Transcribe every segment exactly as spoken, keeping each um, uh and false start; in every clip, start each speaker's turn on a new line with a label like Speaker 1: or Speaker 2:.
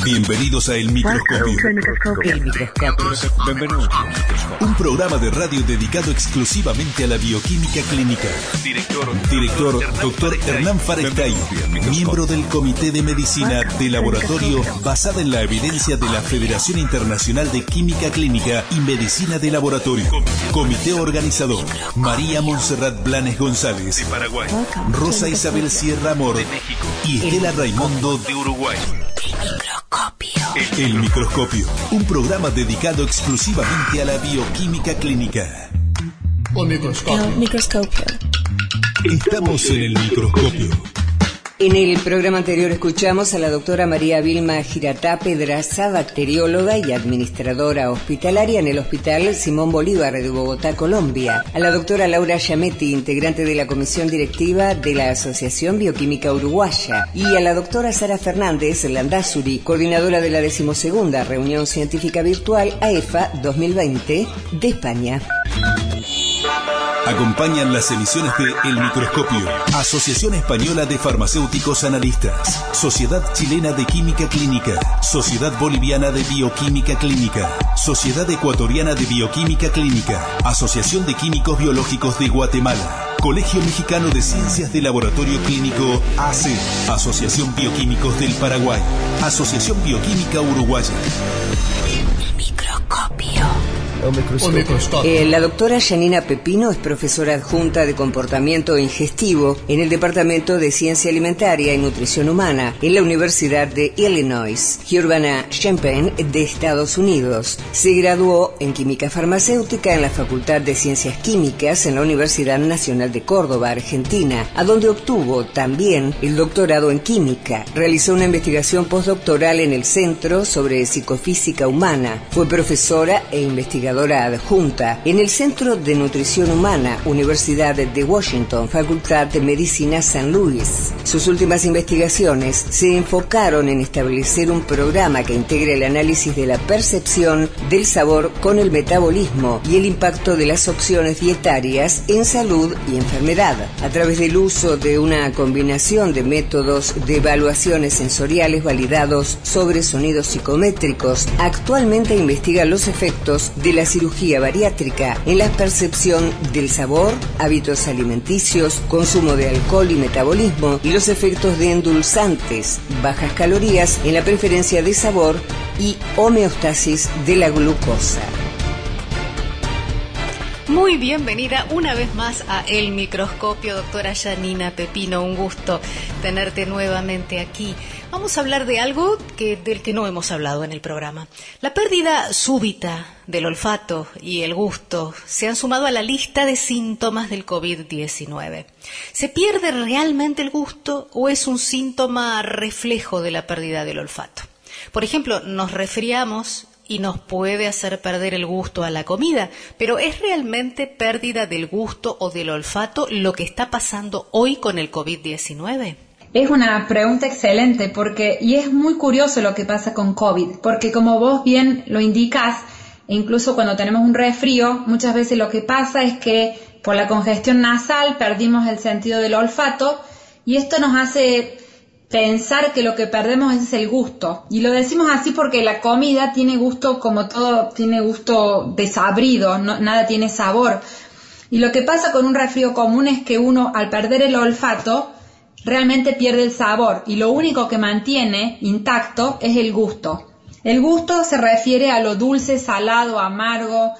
Speaker 1: Bienvenidos a El Microscopio.
Speaker 2: El Microscopio.
Speaker 1: Bienvenidos. Un programa de radio dedicado exclusivamente a la bioquímica clínica. Director, Director doctor Hernán Farestay, miembro del Comité de Medicina de Laboratorio basada en la evidencia de la Federación Internacional de Química Clínica y Medicina de Laboratorio. Comité organizador: María Montserrat Blanes González, de Paraguay, Rosa Isabel Sierra Amor, de México, y Estela Raimundo, de Uruguay. El Microscopio, un programa dedicado exclusivamente a la bioquímica clínica.
Speaker 3: El microscopio.
Speaker 4: El microscopio.
Speaker 1: Estamos en el microscopio.
Speaker 2: En el programa anterior escuchamos a la doctora María Vilma Giratá Pedraza, bacterióloga y administradora hospitalaria en el Hospital Simón Bolívar de Bogotá, Colombia. A la doctora Laura Giametti, integrante de la comisión directiva de la Asociación Bioquímica Uruguaya. Y a la doctora Sara Fernández Landazuri, coordinadora de la decimosegunda Reunión Científica Virtual A E F A dos mil veinte de España.
Speaker 1: Acompañan las emisiones de El Microscopio, Asociación Española de Farmacéuticos Analistas, Sociedad Chilena de Química Clínica, Sociedad Boliviana de Bioquímica Clínica, Sociedad Ecuatoriana de Bioquímica Clínica, Asociación de Químicos Biológicos de Guatemala, Colegio Mexicano de Ciencias de Laboratorio Clínico A C, Asociación Bioquímicos del Paraguay, Asociación Bioquímica Uruguaya.
Speaker 2: El Microscopio.
Speaker 3: Eh,
Speaker 2: la doctora Janina Pepino es profesora adjunta de comportamiento ingestivo en el Departamento de Ciencia Alimentaria y Nutrición Humana en la Universidad de Illinois, Urbana-Champaign de Estados Unidos. Se graduó en Química Farmacéutica en la Facultad de Ciencias Químicas en la Universidad Nacional de Córdoba, Argentina, a donde obtuvo también el doctorado en Química. Realizó una investigación postdoctoral en el Centro sobre Psicofísica Humana. Fue profesora e investigadora adjunta en el Centro de Nutrición Humana, Universidad de Washington, Facultad de Medicina San Luis. Sus últimas investigaciones se enfocaron en establecer un programa que integre el análisis de la percepción del sabor con el metabolismo y el impacto de las opciones dietarias en salud y enfermedad, a través del uso de una combinación de métodos de evaluaciones sensoriales validados sobre sonidos psicométricos. Actualmente investiga los efectos de la cirugía bariátrica en la percepción del sabor, hábitos alimenticios, consumo de alcohol y metabolismo, y los efectos de endulzantes, bajas calorías en la preferencia de sabor y homeostasis de la glucosa.
Speaker 4: Muy bienvenida una vez más a El Microscopio, doctora Janina Pepino. Un gusto tenerte nuevamente aquí. Vamos a hablar de algo que, del que no hemos hablado en el programa. La pérdida súbita del olfato y el gusto se han sumado a la lista de síntomas del COVID diecinueve. ¿Se pierde realmente el gusto o es un síntoma reflejo de la pérdida del olfato? Por ejemplo, nos resfriamos y nos puede hacer perder el gusto a la comida, pero ¿es realmente pérdida del gusto o del olfato lo que está pasando hoy con el COVID diecinueve?
Speaker 5: Es una pregunta excelente porque y es muy curioso lo que pasa con COVID, porque como vos bien lo indicás, incluso cuando tenemos un resfrío, muchas veces lo que pasa es que por la congestión nasal perdimos el sentido del olfato y esto nos hace pensar que lo que perdemos es el gusto. Y lo decimos así porque la comida tiene gusto, como todo, tiene gusto desabrido, no, nada tiene sabor. Y lo que pasa con un resfrío común es que uno, al perder el olfato, realmente pierde el sabor. Y lo único que mantiene intacto es el gusto. El gusto se refiere a lo dulce, salado, amargo,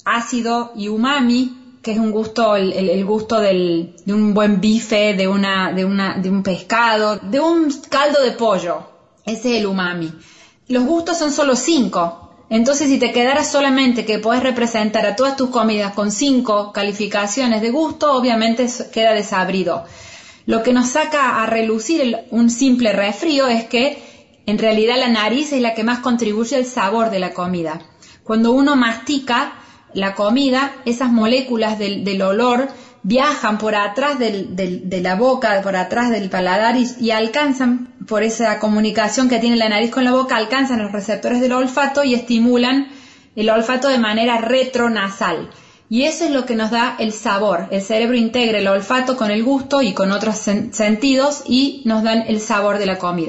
Speaker 5: ácido y umami, que es un gusto, el, el, el gusto del, de un buen bife, de una, de una, de un pescado, de un caldo de pollo. Ese es el umami. Los gustos son solo cinco. Entonces, si te quedaras solamente que puedes representar a todas tus comidas con cinco calificaciones de gusto, obviamente queda desabrido. Lo que nos saca a relucir el, un simple resfrío es que en realidad la nariz es la que más contribuye al sabor de la comida. Cuando uno mastica la comida, esas moléculas del, del olor viajan por atrás del, del, de la boca, por atrás del paladar y, y alcanzan, por esa comunicación que tiene la nariz con la boca, alcanzan los receptores del olfato y estimulan el olfato de manera retronasal. Y eso es lo que nos da el sabor. El cerebro integra el olfato con el gusto y con otros sen- sentidos y nos dan el sabor de la comida.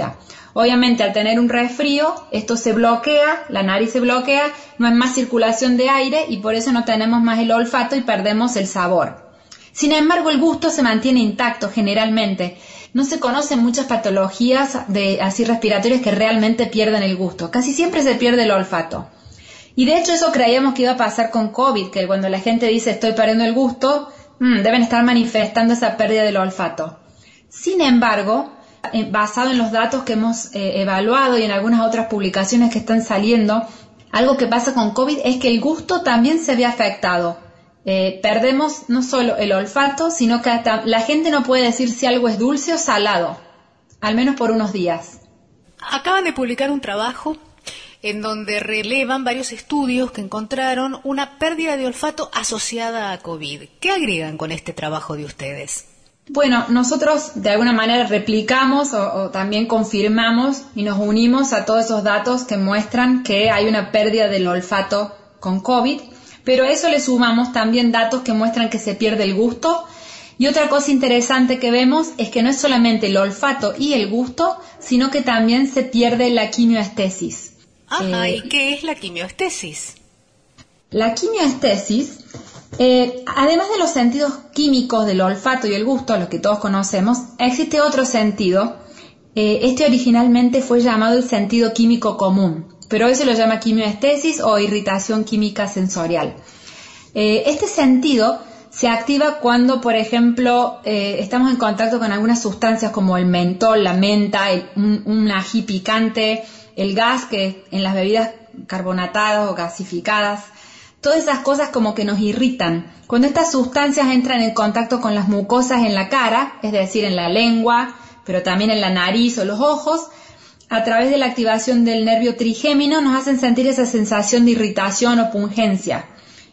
Speaker 5: Obviamente, al tener un resfrío, esto se bloquea, la nariz se bloquea, no hay más circulación de aire y por eso no tenemos más el olfato y perdemos el sabor. Sin embargo, el gusto se mantiene intacto generalmente. No se conocen muchas patologías de, así respiratorias que realmente pierden el gusto. Casi siempre se pierde el olfato. Y de hecho eso creíamos que iba a pasar con COVID, que cuando la gente dice estoy perdiendo el gusto, mmm, deben estar manifestando esa pérdida del olfato. Sin embargo, eh, basado en los datos que hemos eh, evaluado y en algunas otras publicaciones que están saliendo, algo que pasa con COVID es que el gusto también se ve afectado. Eh, perdemos no solo el olfato, sino que hasta la gente no puede decir si algo es dulce o salado, al menos por unos días.
Speaker 4: Acaban de publicar un trabajo en donde relevan varios estudios que encontraron una pérdida de olfato asociada a COVID. ¿Qué agregan con este trabajo de ustedes?
Speaker 5: Bueno, nosotros de alguna manera replicamos o, o también confirmamos y nos unimos a todos esos datos que muestran que hay una pérdida del olfato con COVID. Pero a eso le sumamos también datos que muestran que se pierde el gusto. Y otra cosa interesante que vemos es que no es solamente el olfato y el gusto, sino que también se pierde la quimioestesis.
Speaker 4: Ajá, eh, ¿y qué es la quimioestesis?
Speaker 5: La quimioestesis, eh, además de los sentidos químicos del olfato y el gusto, los que todos conocemos, existe otro sentido. Eh, este originalmente fue llamado el sentido químico común, pero hoy se lo llama quimioestesis o irritación química sensorial. Eh, este sentido se activa cuando, por ejemplo, eh, estamos en contacto con algunas sustancias como el mentol, la menta, el, un, un ají picante, el gas que en las bebidas carbonatadas o gasificadas. Todas esas cosas como que nos irritan. Cuando estas sustancias entran en contacto con las mucosas en la cara, es decir, en la lengua, pero también en la nariz o los ojos, a través de la activación del nervio trigémino nos hacen sentir esa sensación de irritación o pungencia.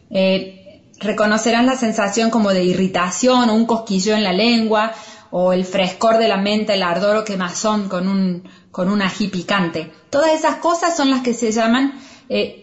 Speaker 5: Eh, reconocerán la sensación como de irritación o un cosquilleo en la lengua o el frescor de la menta, el ardor o quemazón con un, con un ají picante. Todas esas cosas son las que se llaman eh,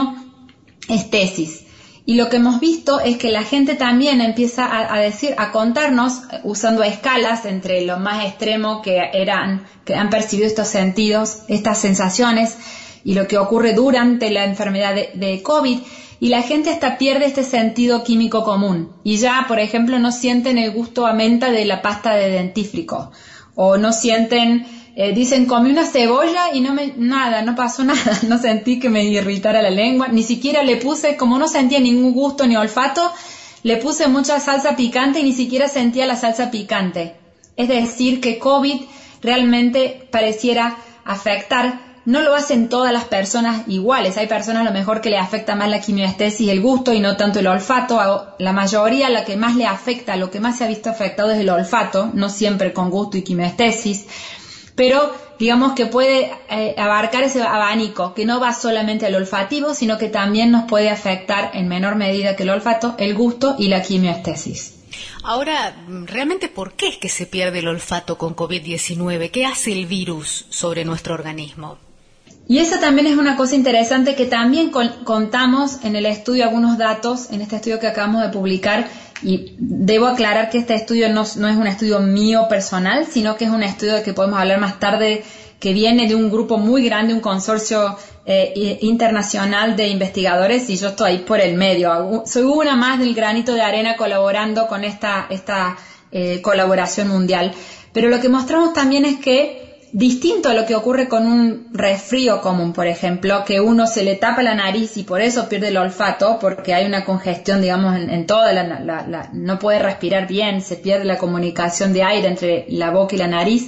Speaker 5: quimioestesis. Y lo que hemos visto es que la gente también empieza a, a decir, a contarnos, usando escalas entre lo más extremo que eran, que han percibido estos sentidos, estas sensaciones, y lo que ocurre durante la enfermedad de, de COVID, y la gente hasta pierde este sentido químico común. Y ya, por ejemplo, no sienten el gusto a menta de la pasta de dentífrico, o no sienten... Eh, dicen, comí una cebolla y no me, nada, no pasó nada, no sentí que me irritara la lengua, ni siquiera le puse, como no sentía ningún gusto ni olfato, le puse mucha salsa picante y ni siquiera sentía la salsa picante. Es decir, que COVID realmente pareciera afectar, no lo hacen todas las personas iguales, hay personas a lo mejor que le afecta más la quimioestesis, el gusto y no tanto el olfato, la mayoría la que más le afecta, lo que más se ha visto afectado es el olfato, no siempre con gusto y quimioestesis. Pero digamos que puede eh, abarcar ese abanico, que no va solamente al olfativo, sino que también nos puede afectar en menor medida que el olfato, el gusto y la quimioestesis.
Speaker 4: Ahora, ¿realmente por qué es que se pierde el olfato con COVID diecinueve? ¿Qué hace el virus sobre nuestro organismo?
Speaker 5: Y esa también es una cosa interesante que también con, contamos en el estudio algunos datos, en este estudio que acabamos de publicar. Y debo aclarar que este estudio no, no es un estudio mío personal, sino que es un estudio que podemos hablar más tarde, que viene de un grupo muy grande, un consorcio eh, internacional de investigadores, y yo estoy ahí por el medio. Soy una más del granito de arena colaborando con esta, esta eh, colaboración mundial. Pero lo que mostramos también es que, distinto a lo que ocurre con un resfrío común, por ejemplo, que uno se le tapa la nariz y por eso pierde el olfato, porque hay una congestión, digamos, en, en toda la, la, la, no puede respirar bien, se pierde la comunicación de aire entre la boca y la nariz.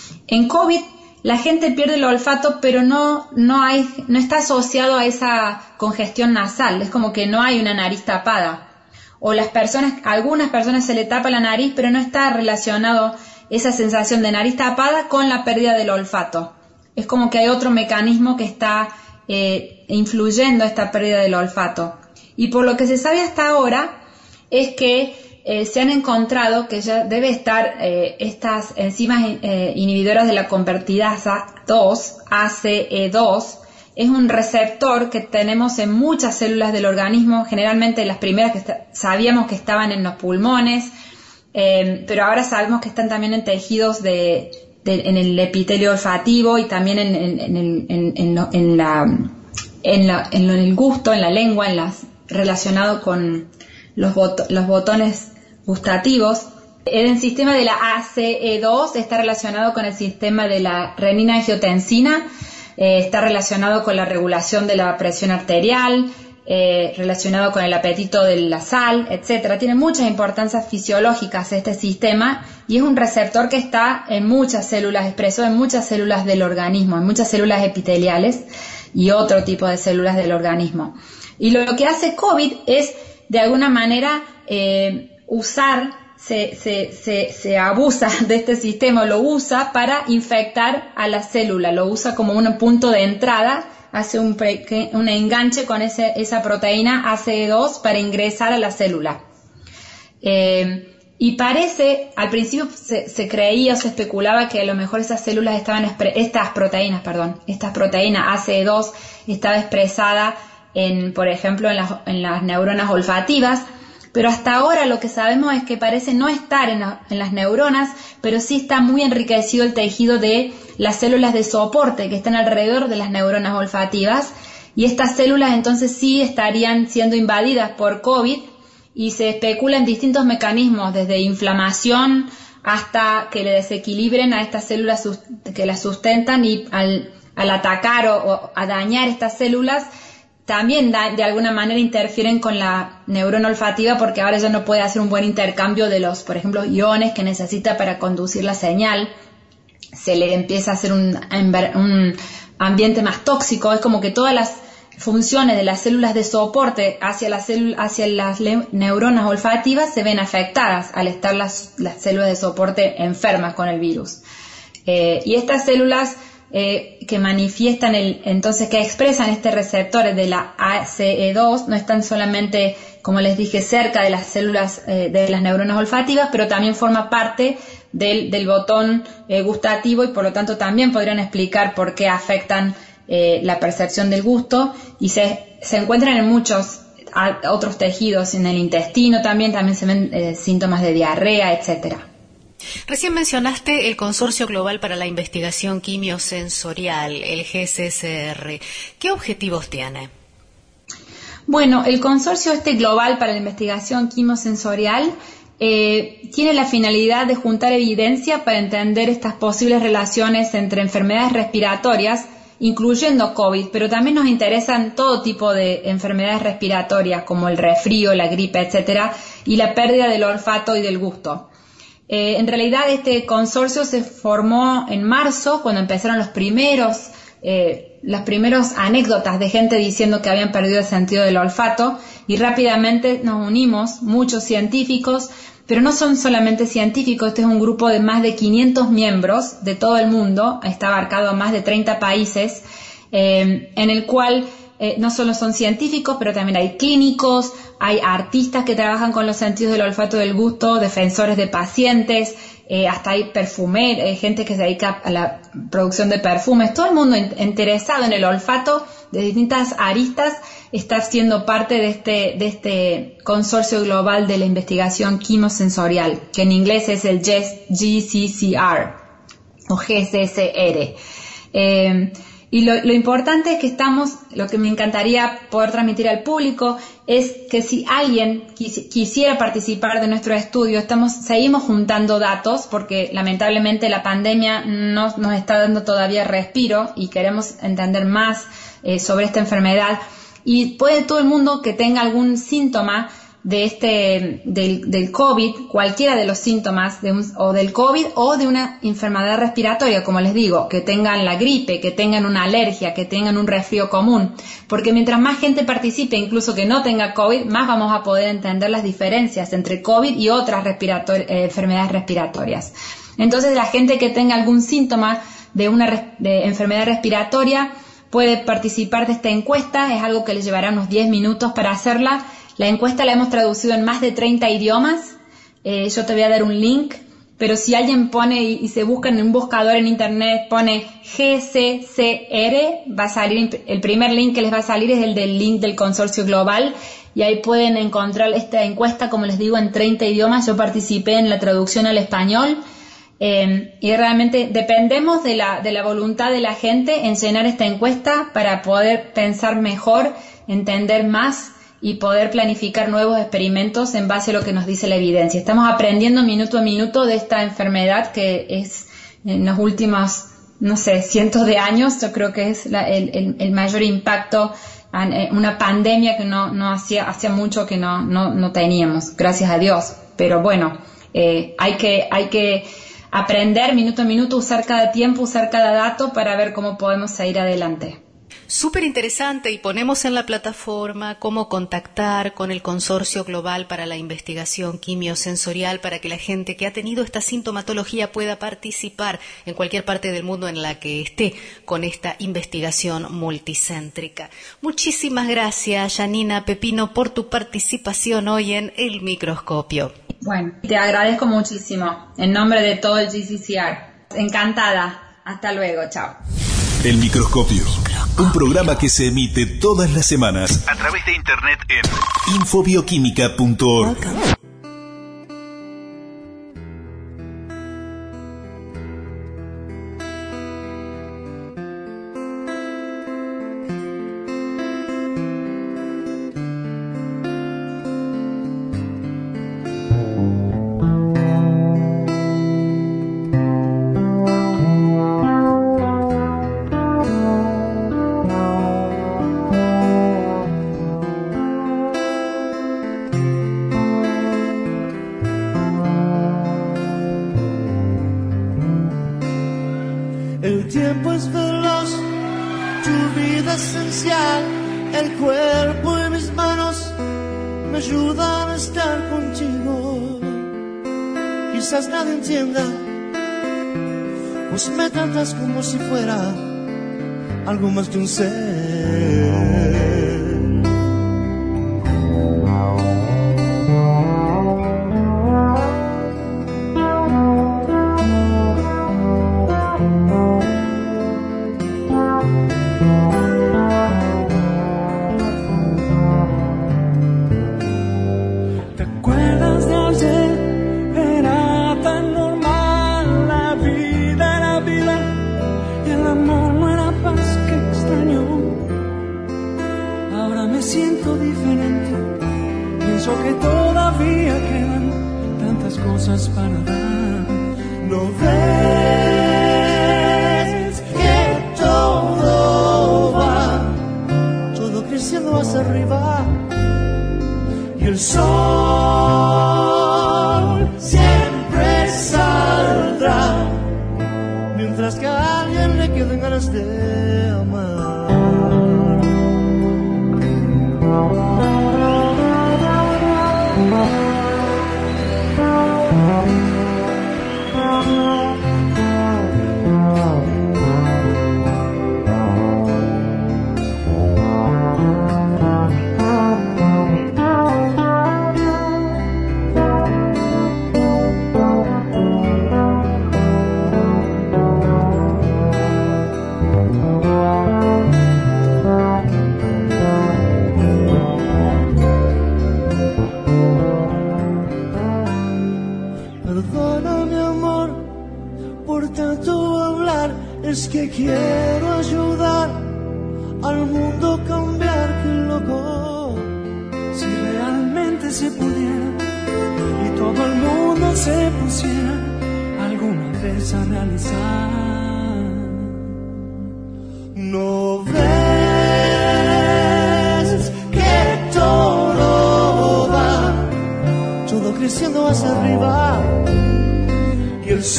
Speaker 5: En COVID, la gente pierde el olfato, pero no, no hay, no está asociado a esa congestión nasal, es como que no hay una nariz tapada. O las personas, a algunas personas se le tapa la nariz, pero no está relacionado esa sensación de nariz tapada con la pérdida del olfato. Es como que hay otro mecanismo que está eh, influyendo esta pérdida del olfato. Y por lo que se sabe hasta ahora es que eh, se han encontrado que ya debe estar eh, estas enzimas eh, inhibidoras de la convertidasa dos, A C E dos, es un receptor que tenemos en muchas células del organismo, generalmente las primeras que sabíamos que estaban en los pulmones, Eh, pero ahora sabemos que están también en tejidos de, de, en el epitelio olfativo y también en, en, en, el, en, en, lo, en, la, en, la, en, lo, en el gusto, en la lengua, en las, relacionado con los, bot, los botones gustativos. El sistema de la A C E dos está relacionado con el sistema de la renina-angiotensina, eh, está relacionado con la regulación de la presión arterial, eh, relacionado con el apetito de la sal, etcétera. Tiene muchas importancias fisiológicas este sistema y es un receptor que está en muchas células, expreso en muchas células del organismo, en muchas células epiteliales y otro tipo de células del organismo. Y lo, lo que hace COVID es, de alguna manera, eh, usar, se, se, se, se abusa de este sistema, lo usa para infectar a la célula, lo usa como un punto de entrada, hace un, pre, un enganche con ese, esa proteína A C E dos para ingresar a la célula. Eh, y parece, al principio se, se creía o se especulaba que a lo mejor esas células estaban, estas proteínas, perdón, estas proteínas A C E dos estaba expresada en, por ejemplo, en las, en las neuronas olfativas, pero hasta ahora lo que sabemos es que parece no estar en, la, en las neuronas, pero sí está muy enriquecido el tejido de las células de soporte que están alrededor de las neuronas olfativas, y estas células entonces sí estarían siendo invadidas por COVID, y se especula en distintos mecanismos, desde inflamación hasta que le desequilibren a estas células que las sustentan, y al, al atacar o, o a dañar estas células también da, de alguna manera interfieren con la neurona olfativa, porque ahora ya no puede hacer un buen intercambio de los, por ejemplo, iones que necesita para conducir la señal. Se le empieza a hacer un, un ambiente más tóxico. Es como que todas las funciones de las células de soporte hacia las, hacia las neuronas olfativas se ven afectadas al estar las, las células de soporte enfermas con el virus. Eh, y estas células Eh, que manifiestan el, entonces que expresan este receptor de la A C E dos no están solamente, como les dije, cerca de las células eh, de las neuronas olfativas, pero también forma parte del, del botón eh, gustativo, y por lo tanto también podrían explicar por qué afectan eh, la percepción del gusto, y se, se encuentran en muchos a, otros tejidos, en el intestino también, también se ven eh, síntomas de diarrea, etcétera.
Speaker 4: Recién mencionaste el Consorcio Global para la Investigación Quimiosensorial, el G C S R. ¿Qué objetivos tiene?
Speaker 5: Bueno, el consorcio este global para la investigación quimiosensorial eh, tiene la finalidad de juntar evidencia para entender estas posibles relaciones entre enfermedades respiratorias, incluyendo COVID, pero también nos interesan todo tipo de enfermedades respiratorias como el resfrío, la gripe, etcétera, y la pérdida del olfato y del gusto. Eh, en realidad este consorcio se formó en marzo, cuando empezaron los primeros, eh, las primeras anécdotas de gente diciendo que habían perdido el sentido del olfato, y rápidamente nos unimos, muchos científicos, pero no son solamente científicos, este es un grupo de más de quinientos miembros de todo el mundo, está abarcado a más de treinta países, eh, en el cual Eh, no solo son científicos, pero también hay clínicos, hay artistas que trabajan con los sentidos del olfato y del gusto, defensores de pacientes, eh, hasta hay perfumeros, eh, gente que se dedica a la producción de perfumes. Todo el mundo in- interesado en el olfato de distintas aristas está siendo parte de este, de este consorcio global de la investigación quimiosensorial, que en inglés es el G C S R o G C S R. Eh, Y lo, lo importante es que estamos, lo que me encantaría poder transmitir al público es que si alguien quis, quisiera participar de nuestro estudio, estamos, seguimos juntando datos, porque lamentablemente la pandemia no, nos está dando todavía respiro y queremos entender más eh, sobre esta enfermedad. Y puede todo el mundo que tenga algún síntoma de este del, del COVID, cualquiera de los síntomas de un, o del COVID o de una enfermedad respiratoria, como les digo, que tengan la gripe, que tengan una alergia, que tengan un resfrío común, porque mientras más gente participe, incluso que no tenga COVID, más vamos a poder entender las diferencias entre COVID y otras respirator- eh, enfermedades respiratorias. Entonces, la gente que tenga algún síntoma de una res- de enfermedad respiratoria puede participar de esta encuesta, es algo que les llevará unos diez minutos para hacerla. La encuesta la hemos traducido en más de treinta idiomas, eh, yo te voy a dar un link, pero si alguien pone y, y se busca en un buscador en internet, pone G C S R, va a salir, el primer link que les va a salir es el del link del consorcio global, y ahí pueden encontrar esta encuesta, como les digo, en treinta idiomas. Yo participé en la traducción al español, Eh, y realmente dependemos de la, de la voluntad de la gente en llenar esta encuesta para poder pensar mejor, entender más y poder planificar nuevos experimentos en base a lo que nos dice la evidencia. Estamos aprendiendo minuto a minuto de esta enfermedad que es en los últimos, no sé, cientos de años, yo creo que es la, el, el, el mayor impacto, una pandemia que no, no hacía, hacía mucho que no, no, no teníamos, gracias a Dios. Pero bueno, eh, hay que, hay que aprender minuto a minuto, usar cada tiempo, usar cada dato para ver cómo podemos seguir adelante.
Speaker 4: Súper interesante, y ponemos en la plataforma cómo contactar con el Consorcio Global para la Investigación Quimiosensorial para que la gente que ha tenido esta sintomatología pueda participar en cualquier parte del mundo en la que esté con esta investigación multicéntrica. Muchísimas gracias, Janina Pepino, por tu participación hoy en El Microscopio.
Speaker 5: Bueno, te agradezco muchísimo en nombre de todo el G C C R. Encantada. Hasta luego. Chao.
Speaker 1: El Microscopio, un programa que se emite todas las semanas a través de internet en infobioquímica punto org.
Speaker 6: Pues me tratas como si fuera algo más que un ser.
Speaker 7: ¿Te acuerdas de ayer? Era tan normal, la vida era vida y el amor no era paz, que extraño. Ahora me siento diferente, pienso que todavía quedan tantas cosas para dar.
Speaker 6: ¿No ves que todo va, todo creciendo hacia arriba? Y el sol siempre saldrá, mientras que a alguien le queden ganas de amar. Es que quiero ayudar al mundo a cambiar, qué loco.
Speaker 7: Si realmente se pudiera y todo el mundo se pusiera alguna vez a realizar.
Speaker 6: ¿No ves que todo va, todo creciendo hacia arriba? Y el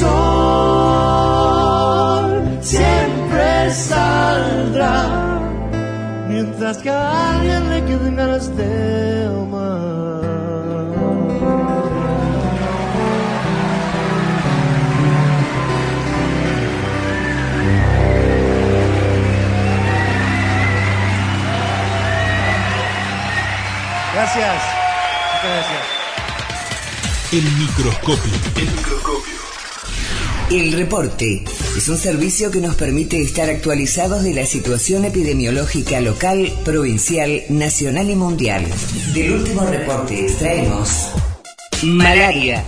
Speaker 6: sol siempre saldrá, mientras que a alguien le queden ganas de amar. Gracias. Muchas gracias.
Speaker 1: El Microscopio. El Microscopio.
Speaker 2: El Reporte es un servicio que nos permite estar actualizados de la situación epidemiológica local, provincial, nacional y mundial. Del último reporte extraemos: malaria,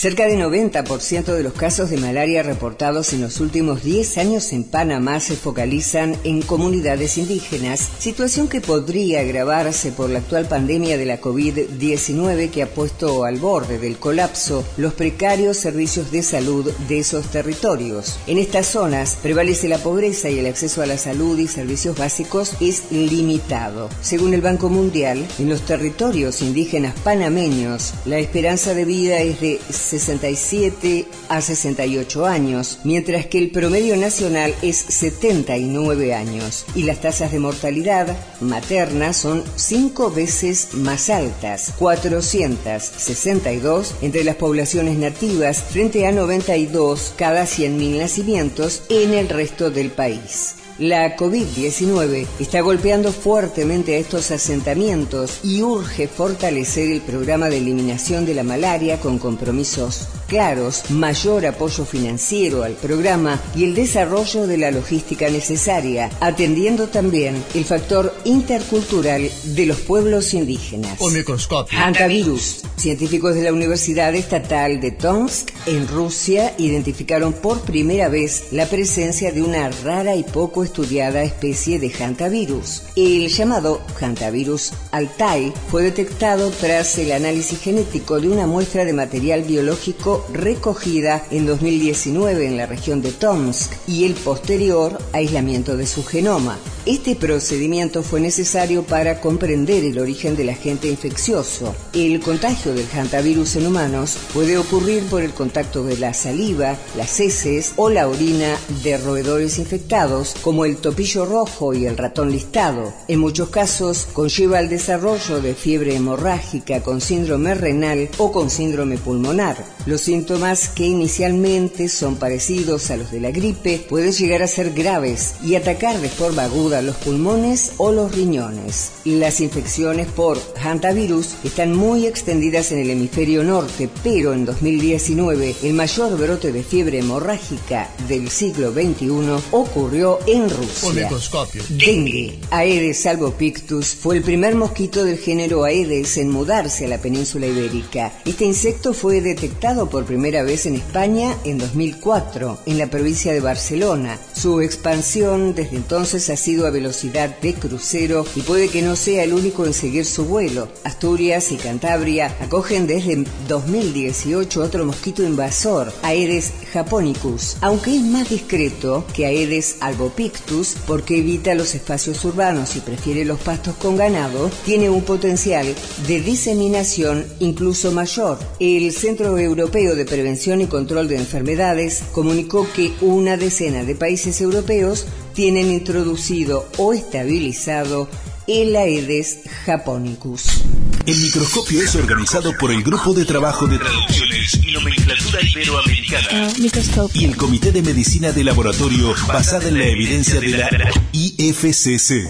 Speaker 2: Cerca de noventa por ciento de los casos de malaria reportados en los últimos diez años en Panamá se focalizan en comunidades indígenas, situación que podría agravarse por la actual pandemia de la COVID diecinueve que ha puesto al borde del colapso los precarios servicios de salud de esos territorios. En estas zonas prevalece la pobreza y el acceso a la salud y servicios básicos es limitado. Según el Banco Mundial, en los territorios indígenas panameños, la esperanza de vida es de sesenta y siete a sesenta y ocho años, mientras que el promedio nacional es setenta y nueve años, y las tasas de mortalidad materna son cinco veces más altas, cuatrocientos sesenta y dos entre las poblaciones nativas frente a noventa y dos cada cien mil nacimientos en el resto del país. La COVID diecinueve está golpeando fuertemente a estos asentamientos y urge fortalecer el programa de eliminación de la malaria con compromisos claros, mayor apoyo financiero al programa y el desarrollo de la logística necesaria, atendiendo también el factor intercultural de los pueblos indígenas.
Speaker 3: Un microscopio.
Speaker 2: Hantavirus. Científicos de la Universidad Estatal de Tomsk, en Rusia, identificaron por primera vez la presencia de una rara y poco estudiada especie de hantavirus. El llamado hantavirus Altai fue detectado tras el análisis genético de una muestra de material biológico recogida en dos mil diecinueve en la región de Tomsk y el posterior aislamiento de su genoma. Este procedimiento fue necesario para comprender el origen del agente infeccioso. El contagio del hantavirus en humanos puede ocurrir por el contacto de la saliva, las heces o la orina de roedores infectados, como el topillo rojo y el ratón listado. En muchos casos conlleva el desarrollo de fiebre hemorrágica con síndrome renal o con síndrome pulmonar. Los síntomas, que inicialmente son parecidos a los de la gripe, pueden llegar a ser graves y atacar de forma aguda los pulmones o los riñones. Las infecciones por hantavirus están muy extendidas en el hemisferio norte, pero en dos mil diecinueve el mayor brote de fiebre hemorrágica del siglo veintiuno ocurrió en Rusia. Dengue. Aedes albopictus fue el primer mosquito del género Aedes en mudarse a la península ibérica. Este insecto fue detectado por primera vez en España en dos mil cuatro, en la provincia de Barcelona. Su expansión desde entonces ha sido a velocidad de crucero y puede que no sea el único en seguir su vuelo. Asturias y Cantabria acogen desde dos mil dieciocho otro mosquito invasor, Aedes japonicus, aunque es más discreto que Aedes albopictus porque evita los espacios urbanos y prefiere los pastos con ganado, tiene un potencial de diseminación incluso mayor. El Centro Europeo de Prevención y Control de Enfermedades comunicó que una decena de países europeos tienen introducido o estabilizado el Aedes japonicus.
Speaker 1: El microscopio es organizado por el Grupo de Trabajo de Traducciones y Nomenclatura Iberoamericana
Speaker 8: uh,
Speaker 1: y el Comité de Medicina de Laboratorio basada en la evidencia de la I F C C.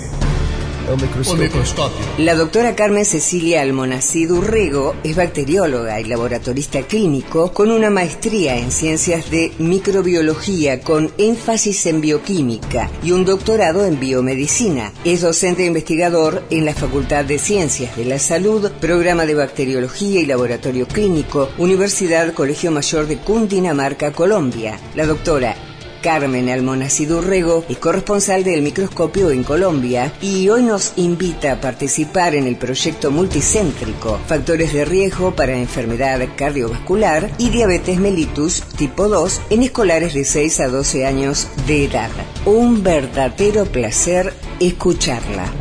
Speaker 2: La doctora Carmen Cecilia Almonacid Urrego es bacterióloga y laboratorista clínico con una maestría en ciencias de microbiología con énfasis en bioquímica y un doctorado en biomedicina. Es docente e investigador en la Facultad de Ciencias de la Salud, Programa de Bacteriología y Laboratorio Clínico, Universidad Colegio Mayor de Cundinamarca, Colombia. La doctora Carmen Almonacid Urrego es corresponsal del Microscopio en Colombia y hoy nos invita a participar en el proyecto multicéntrico Factores de Riesgo para Enfermedad Cardiovascular y Diabetes mellitus tipo dos en escolares de seis a doce años de edad. Un verdadero placer escucharla.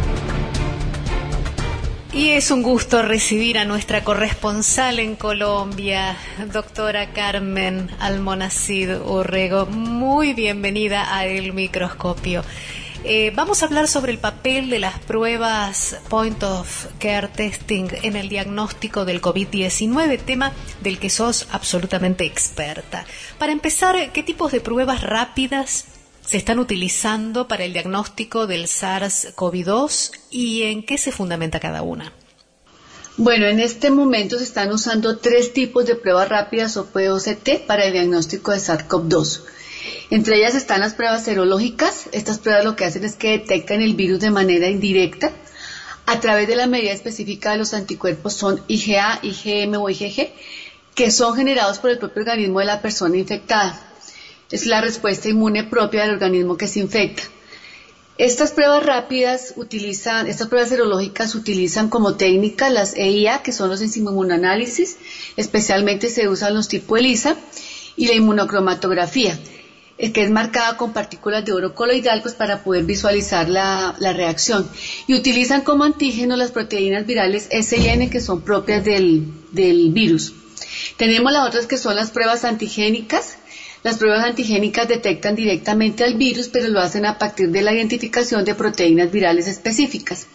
Speaker 4: Y es un gusto recibir a nuestra corresponsal en Colombia, doctora Carmen Almonacid Urrego. Muy bienvenida a El Microscopio. Eh, vamos a hablar sobre el papel de las pruebas Point of Care Testing en el diagnóstico del COVID diecinueve, tema del que sos absolutamente experta. Para empezar, ¿qué tipos de pruebas rápidas se están utilizando para el diagnóstico del SARS CoV dos y en qué se fundamenta cada una?
Speaker 8: Bueno, en este momento se están usando tres tipos de pruebas rápidas o P O C T para el diagnóstico de SARS CoV dos. Entre ellas están las pruebas serológicas. Estas pruebas lo que hacen es que detectan el virus de manera indirecta a través de la medida específica de los anticuerpos, son I G A, I G M o I G G. que son generados por el propio organismo de la persona infectada. Es la respuesta inmune propia del organismo que se infecta. Estas pruebas rápidas utilizan, estas pruebas serológicas utilizan como técnica las E I A, que son los enzimoinmunoanálisis, especialmente se usan los tipo ELISA, y la inmunocromatografía, que es marcada con partículas de oro coloidal, pues para poder visualizar la, la reacción. Y utilizan como antígeno las proteínas virales S y N, que son propias del, del virus. Tenemos las otras que son las pruebas antigénicas. Las pruebas antigénicas detectan directamente al virus, pero lo hacen a partir de la identificación de proteínas virales específicas.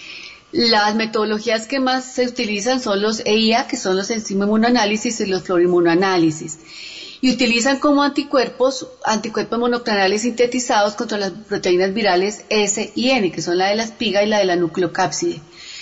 Speaker 8: Las metodologías que más se utilizan son los E I A, que son los enzimoinmunoanálisis y los fluoroinmunoanálisis. Y utilizan como anticuerpos, anticuerpos monoclonales sintetizados contra las proteínas virales S y N, que son la de la espiga y la de la nucleocápside.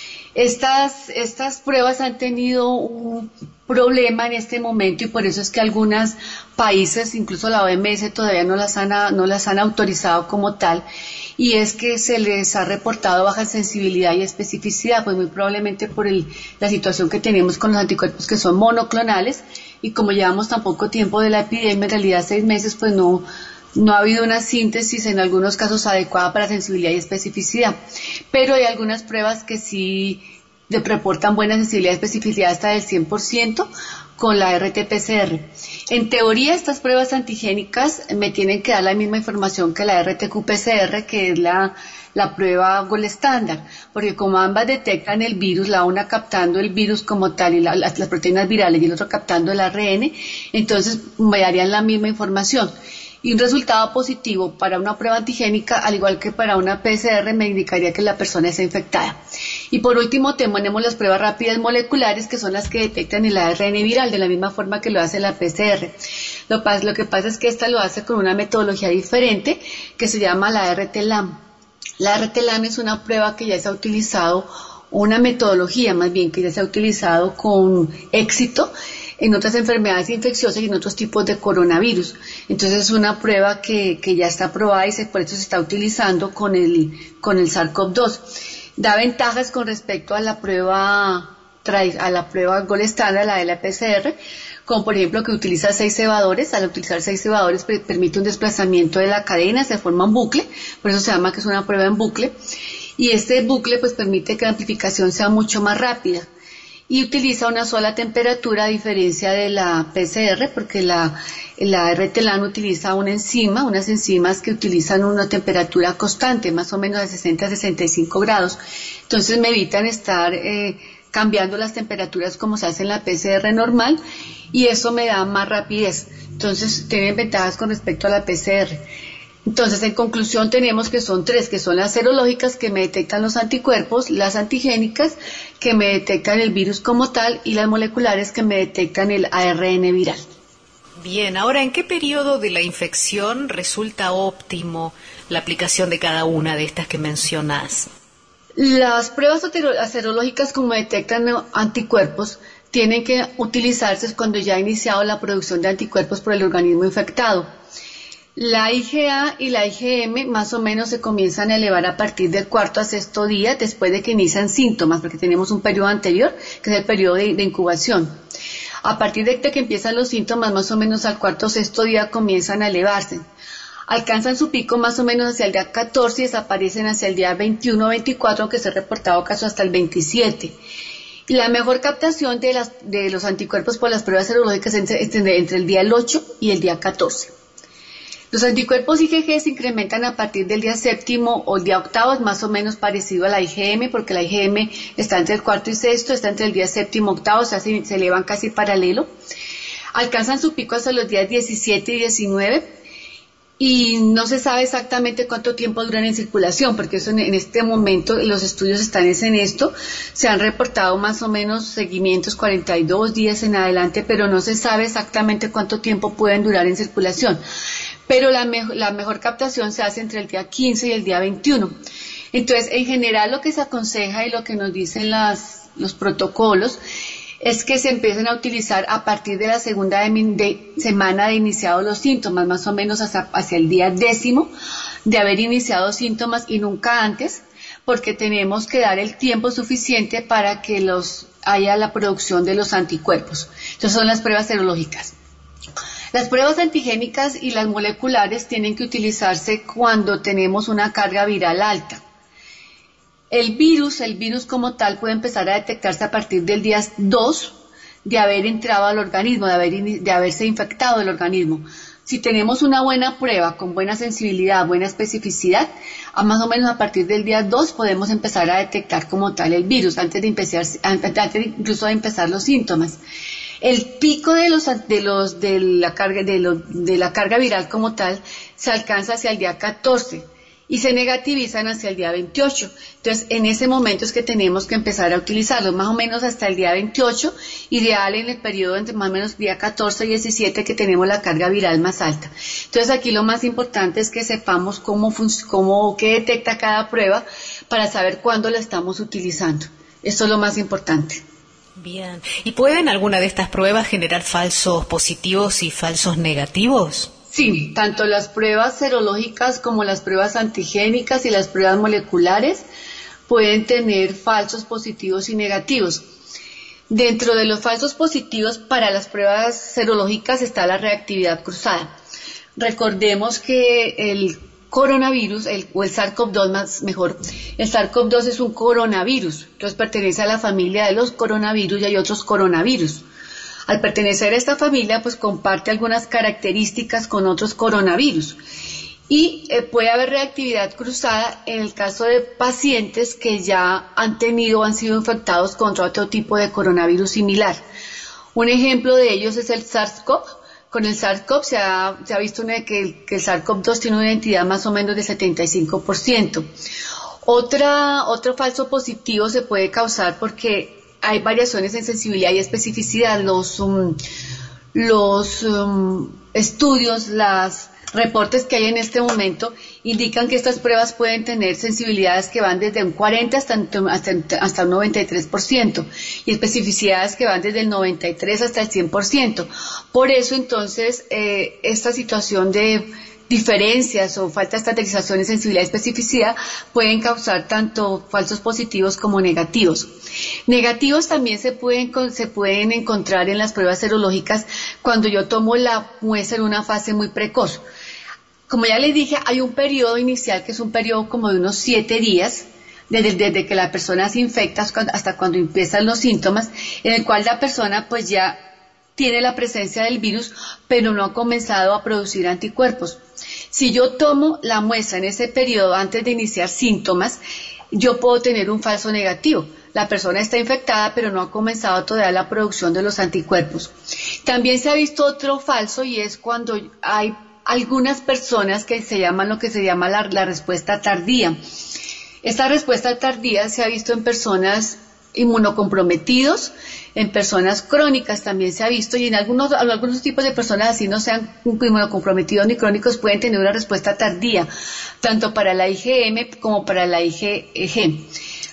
Speaker 8: Estas, estas pruebas han tenido un problema en este momento y por eso es que algunos países, incluso la O M S, todavía no las han, no las han autorizado como tal, y es que se les ha reportado baja sensibilidad y especificidad, pues muy probablemente por el, la situación que tenemos con los anticuerpos que son monoclonales, y como llevamos tan poco tiempo de la epidemia, en realidad seis meses, pues no, no ha habido una síntesis en algunos casos adecuada para sensibilidad y especificidad. Pero hay algunas pruebas que sí reportan buena sensibilidad y especificidad hasta del cien por ciento con la R T P C R. En teoría, estas pruebas antigénicas me tienen que dar la misma información que la R T Q P C R, que es la, la prueba gold estándar, porque como ambas detectan el virus, la una captando el virus como tal y la, las, las proteínas virales y el otro captando el A R N, entonces me darían la misma información. Y un resultado positivo para una prueba antigénica, al igual que para una P C R, me indicaría que la persona está infectada. Y por último tenemos las pruebas rápidas moleculares, que son las que detectan el A R N viral, de la misma forma que lo hace la P C R. Lo, lo que pasa es que esta lo hace con una metodología diferente, que se llama la R T L A M. La R T L A M es una prueba que ya se ha utilizado, una metodología más bien que ya se ha utilizado con éxito en otras enfermedades infecciosas y en otros tipos de coronavirus. Entonces es una prueba que, que ya está aprobada y se, por eso se está utilizando con el, con el SARS CoV dos. Da ventajas con respecto a la prueba, a la prueba gold estándar, la de la P C R, como por ejemplo que utiliza seis cebadores. Al utilizar seis cebadores permite un desplazamiento de la cadena, se forma un bucle, por eso se llama que es una prueba en bucle, y este bucle pues permite que la amplificación sea mucho más rápida. Y utiliza una sola temperatura a diferencia de la P C R, porque la, la R T L A M utiliza una enzima, unas enzimas que utilizan una temperatura constante, más o menos de sesenta a sesenta y cinco grados. Entonces me evitan estar eh, cambiando las temperaturas como se hace en la P C R normal, y eso me da más rapidez. Entonces tienen ventajas con respecto a la P C R. Entonces, en conclusión, tenemos que son tres, que son las serológicas, que me detectan los anticuerpos, las antigénicas, que me detectan el virus como tal, y las moleculares, que me detectan el A R N viral.
Speaker 4: Bien, ahora, ¿en qué periodo de la infección resulta óptimo la aplicación de cada una de estas que mencionás?
Speaker 8: Las pruebas serológicas, como detectan anticuerpos, tienen que utilizarse cuando ya ha iniciado la producción de anticuerpos por el organismo infectado. La I G A y la I G M más o menos se comienzan a elevar a partir del cuarto a sexto día después de que inician síntomas, porque tenemos un periodo anterior, que es el periodo de, de incubación. A partir de que empiezan los síntomas, más o menos al cuarto o sexto día comienzan a elevarse. Alcanzan su pico más o menos hacia el día catorce y desaparecen hacia el día veintiuno o veinticuatro, aunque se ha reportado casos hasta el veintisiete. Y la mejor captación de, las, de los anticuerpos por las pruebas serológicas es entre, entre el día ocho y el día catorce. Los anticuerpos I G G se incrementan a partir del día séptimo o el día octavo, es más o menos parecido a la I G M, porque la I G M está entre el cuarto y sexto, está entre el día séptimo y octavo, o sea, se, se elevan casi paralelo. Alcanzan su pico hasta los días diecisiete y diecinueve, y no se sabe exactamente cuánto tiempo duran en circulación, porque eso en, en este momento los estudios están en esto, se han reportado más o menos seguimientos cuarenta y dos días en adelante, pero no se sabe exactamente cuánto tiempo pueden durar en circulación. Pero la, me la mejor captación se hace entre el día quince y el día veintiuno. Entonces, en general, lo que se aconseja y lo que nos dicen las, los protocolos es que se empiecen a utilizar a partir de la segunda de, de semana de iniciados los síntomas, más o menos hasta, hacia el día décimo de haber iniciado síntomas y nunca antes, porque tenemos que dar el tiempo suficiente para que los haya la producción de los anticuerpos. Entonces son las pruebas serológicas. Las pruebas antigénicas y las moleculares tienen que utilizarse cuando tenemos una carga viral alta. El virus, el virus como tal puede empezar a detectarse a partir del día dos de haber entrado al organismo, de, haber, de haberse infectado el organismo. Si tenemos una buena prueba con buena sensibilidad, buena especificidad, a más o menos a partir del día dos podemos empezar a detectar como tal el virus, antes de empezar, antes incluso de empezar los síntomas. El pico de los de los de la carga de, lo, de la carga viral como tal se alcanza hacia el día catorce y se negativizan hacia el día veintiocho. Entonces, en ese momento es que tenemos que empezar a utilizarlo, más o menos hasta el día veintiocho, ideal en el periodo entre más o menos día catorce y diecisiete que tenemos la carga viral más alta. Entonces, aquí lo más importante es que sepamos cómo cómo qué detecta cada prueba para saber cuándo la estamos utilizando. Esto es lo más importante.
Speaker 4: Bien. ¿Y pueden alguna de estas pruebas generar falsos positivos y falsos negativos?
Speaker 8: Sí, tanto las pruebas serológicas como las pruebas antigénicas y las pruebas moleculares pueden tener falsos positivos y negativos. Dentro de los falsos positivos para las pruebas serológicas está la reactividad cruzada. Recordemos que el coronavirus, el, o el SARS-CoV dos más mejor, el SARS-CoV dos es un coronavirus, entonces pertenece a la familia de los coronavirus y hay otros coronavirus. Al pertenecer a esta familia, pues comparte algunas características con otros coronavirus. Y eh, puede haber reactividad cruzada en el caso de pacientes que ya han tenido o han sido infectados contra otro tipo de coronavirus similar. Un ejemplo de ellos es el SARS-CoV. Con el SARS-CoV se ha, se ha visto una, que, el, que el SARS-CoV dos tiene una identidad más o menos de setenta y cinco por ciento. Otra, otro falso positivo se puede causar porque hay variaciones en sensibilidad y especificidad. Los, um, los um, estudios, los reportes que hay en este momento indican que estas pruebas pueden tener sensibilidades que van desde un cuarenta hasta, hasta, hasta un noventa y tres por ciento y especificidades que van desde el noventa y tres hasta el cien por ciento. Por eso entonces eh, esta situación de diferencias o falta de estandarización en sensibilidad y especificidad pueden causar tanto falsos positivos como negativos. Negativos también se pueden, se pueden encontrar en las pruebas serológicas cuando yo tomo la muestra en una fase muy precoz. Como ya les dije, hay un periodo inicial que es un periodo como de unos siete días, desde, desde que la persona se infecta hasta cuando empiezan los síntomas, en el cual la persona pues ya tiene la presencia del virus, pero no ha comenzado a producir anticuerpos. Si yo tomo la muestra en ese periodo antes de iniciar síntomas, yo puedo tener un falso negativo. La persona está infectada, pero no ha comenzado todavía la producción de los anticuerpos. También se ha visto otro falso y es cuando hay algunas personas que se llaman lo que se llama la, la respuesta tardía. Esta respuesta tardía se ha visto en personas inmunocomprometidos, en personas crónicas también se ha visto, y en algunos, algunos tipos de personas así no sean inmunocomprometidos ni crónicos pueden tener una respuesta tardía, tanto para la I G M como para la I G G.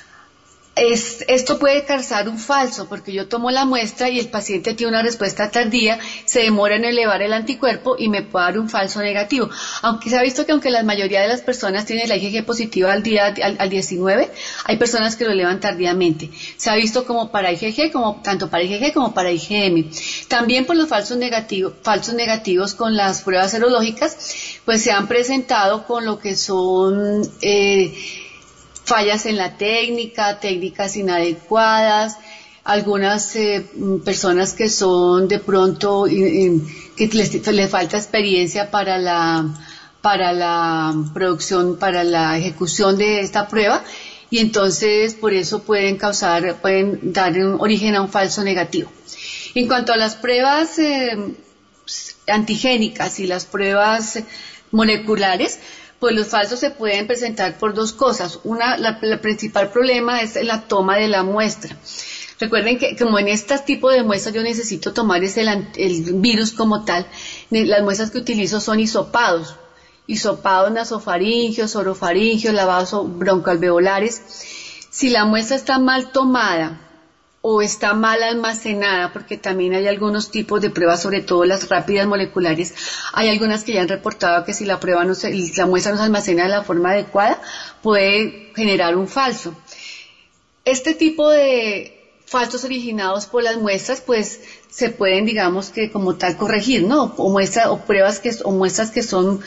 Speaker 8: Es, esto puede causar un falso, porque yo tomo la muestra y el paciente tiene una respuesta tardía, se demora en elevar el anticuerpo y me puede dar un falso negativo. Aunque se ha visto que aunque la mayoría de las personas tienen la I G G positiva al día al, al diecinueve, hay personas que lo elevan tardíamente. Se ha visto como para I G G, como tanto para I G G como para I G M. También por los falsos negativos, falsos negativos con las pruebas serológicas, pues se han presentado con lo que son eh, fallas en la técnica, técnicas inadecuadas, algunas eh, personas que son de pronto, eh, que les, les falta experiencia para la, para la producción, para la ejecución de esta prueba, y entonces por eso pueden causar, pueden dar un origen a un falso negativo. En cuanto a las pruebas eh, antigénicas y las pruebas moleculares, pues los falsos se pueden presentar por dos cosas. Una, la, la principal problema es la toma de la muestra. Recuerden que como en este tipo de muestras yo necesito tomar es el, el virus como tal, las muestras que utilizo son hisopados, hisopados nasofaringios, orofaringios, lavados broncoalveolares. Si la muestra está mal tomada o está mal almacenada, porque también hay algunos tipos de pruebas, sobre todo las rápidas moleculares, hay algunas que ya han reportado que si la prueba no se, la muestra no se almacena de la forma adecuada, puede generar un falso. Este tipo de falsos originados por las muestras, pues se pueden, digamos que como tal, corregir, ¿no? O muestras, o pruebas que, o muestras que son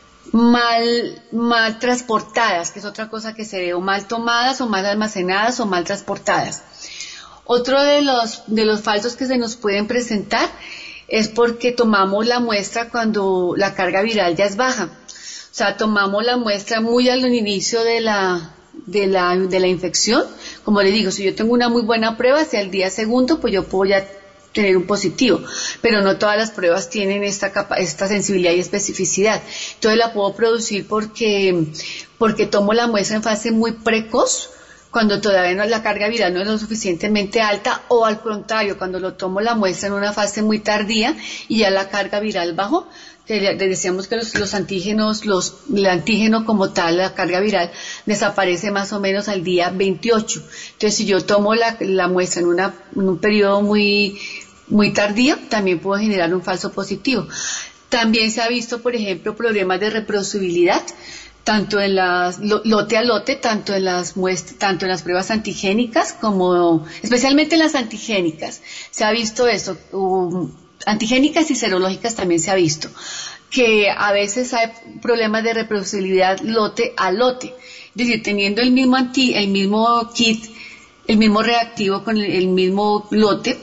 Speaker 8: mal, mal transportadas, que es otra cosa que se ve, o mal tomadas, o mal almacenadas, o mal transportadas. Otro de los, de los falsos que se nos pueden presentar es porque tomamos la muestra cuando la carga viral ya es baja. O sea, tomamos la muestra muy al inicio de la, de la, de la infección. Como les digo, si yo tengo una muy buena prueba, si al día segundo, pues yo puedo ya tener un positivo, pero no todas las pruebas tienen esta capa, esta sensibilidad y especificidad. Entonces la puedo producir porque, porque tomo la muestra en fase muy precoz, cuando todavía no, la carga viral no es lo suficientemente alta, o al contrario, cuando lo tomo la muestra en una fase muy tardía y ya la carga viral bajó. Le decíamos que los, los antígenos, los, el antígeno como tal, la carga viral, desaparece más o menos al día veintiocho. Entonces, si yo tomo la, la muestra en, una, en un periodo muy, muy tardío, también puedo generar un falso positivo. También se ha visto, por ejemplo, problemas de reproducibilidad, tanto en las lote a lote, tanto en las muestras, tanto en las pruebas antigénicas como, especialmente en las antigénicas. Se ha visto eso. Um, antigénicas y serológicas también se ha visto, que a veces hay problemas de reproducibilidad lote a lote, es decir, teniendo el mismo anti, el mismo kit, el mismo reactivo con el, el mismo lote,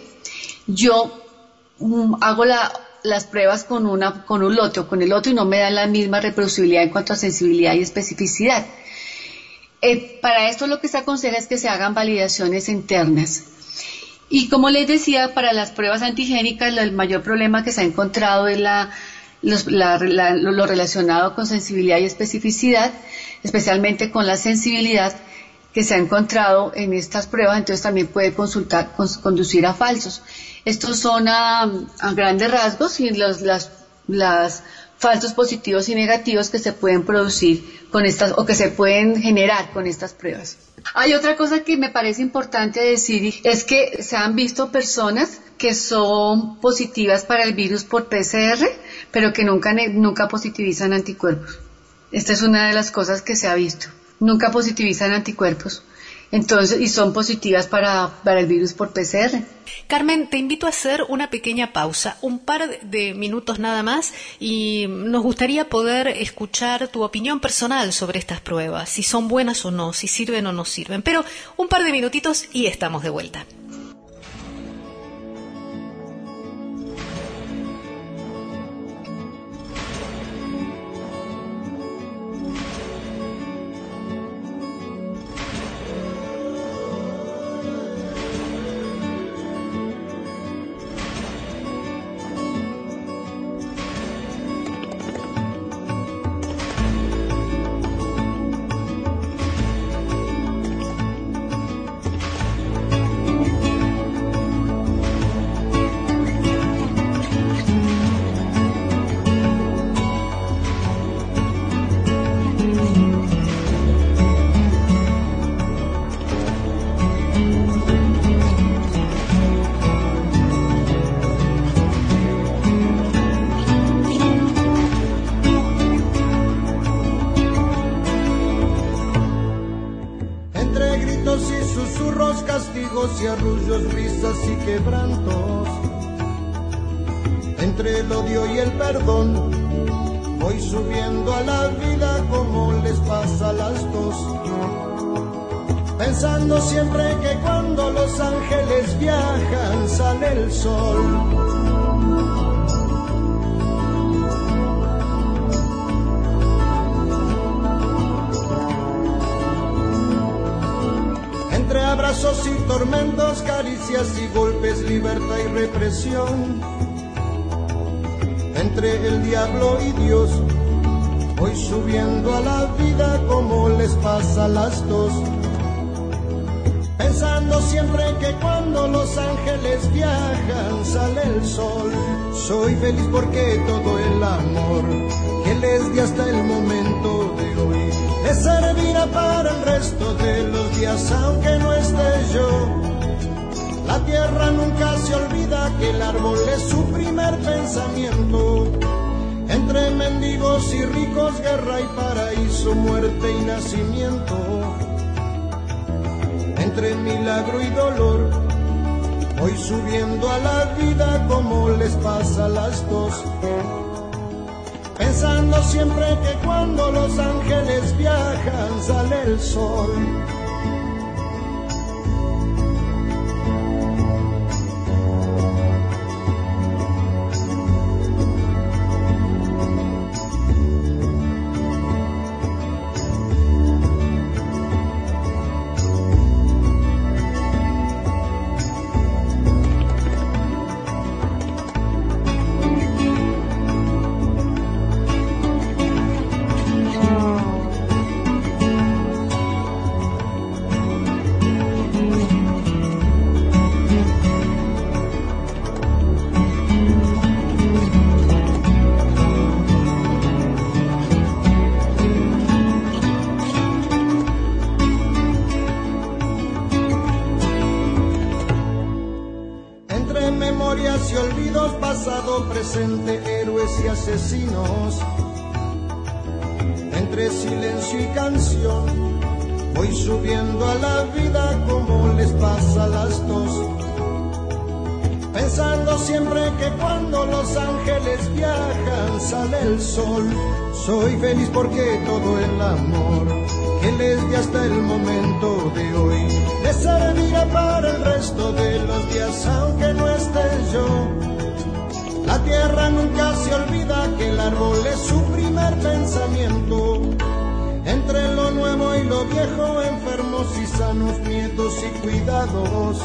Speaker 8: yo um, hago la, las pruebas con una, con un lote o con el otro y no me dan la misma reproducibilidad en cuanto a sensibilidad y especificidad. Eh, para esto lo que se aconseja es que se hagan validaciones internas. Y como les decía, para las pruebas antigénicas, el mayor problema que se ha encontrado es la, los, la, la, lo relacionado con sensibilidad y especificidad, especialmente con la sensibilidad que se ha encontrado en estas pruebas, entonces también puede consultar, con, conducir a falsos. Estos son a, a grandes rasgos y los, las, las falsos positivos y negativos que se pueden producir con estas, o que se pueden generar con estas pruebas. Hay otra cosa que me parece importante decir, es que se han visto personas que son positivas para el virus por P C R, pero que nunca, nunca positivizan anticuerpos. Esta es una de las cosas que se ha visto. Nunca positivizan anticuerpos. Entonces, y son positivas para, para el virus por P C R.
Speaker 4: Carmen, te invito a hacer una pequeña pausa, un par de minutos nada más, y nos gustaría poder escuchar tu opinión personal sobre estas pruebas, si son buenas o no, si sirven o no sirven. Pero un par de minutitos y estamos de vuelta.
Speaker 6: Y arrullos, risas y quebrantos, entre el odio y el perdón, voy subiendo a la vida como les pasa a las dos, pensando siempre que cuando los ángeles viajan sale el sol. Abrazos y tormentos, caricias y golpes, libertad y represión. Entre el diablo y Dios, voy subiendo a la vida como les pasa a las dos. Pensando siempre que cuando los ángeles viajan sale el sol. Soy feliz porque todo el amor que les di hasta el momento de hoy les servirá para el resto de los días, aunque no esté yo. La tierra nunca se olvida que el árbol es su primer pensamiento. Entre mendigos y ricos, guerra y paraíso, muerte y nacimiento. Entre milagro y dolor, voy subiendo a la vida como les pasa a las dos, pensando siempre que cuando los ángeles viajan sale el sol. Presente, héroes y asesinos, entre silencio y canción, voy subiendo a la vida como les pasa a las dos, pensando siempre que cuando los ángeles viajan sale el sol. Soy feliz porque todo el amor que les di hasta el momento de hoy les servirá para el resto de los días, aunque no esté yo. La tierra nunca se olvida que el árbol es su primer pensamiento. Entre lo nuevo y lo viejo, enfermos y sanos, nietos y cuidados.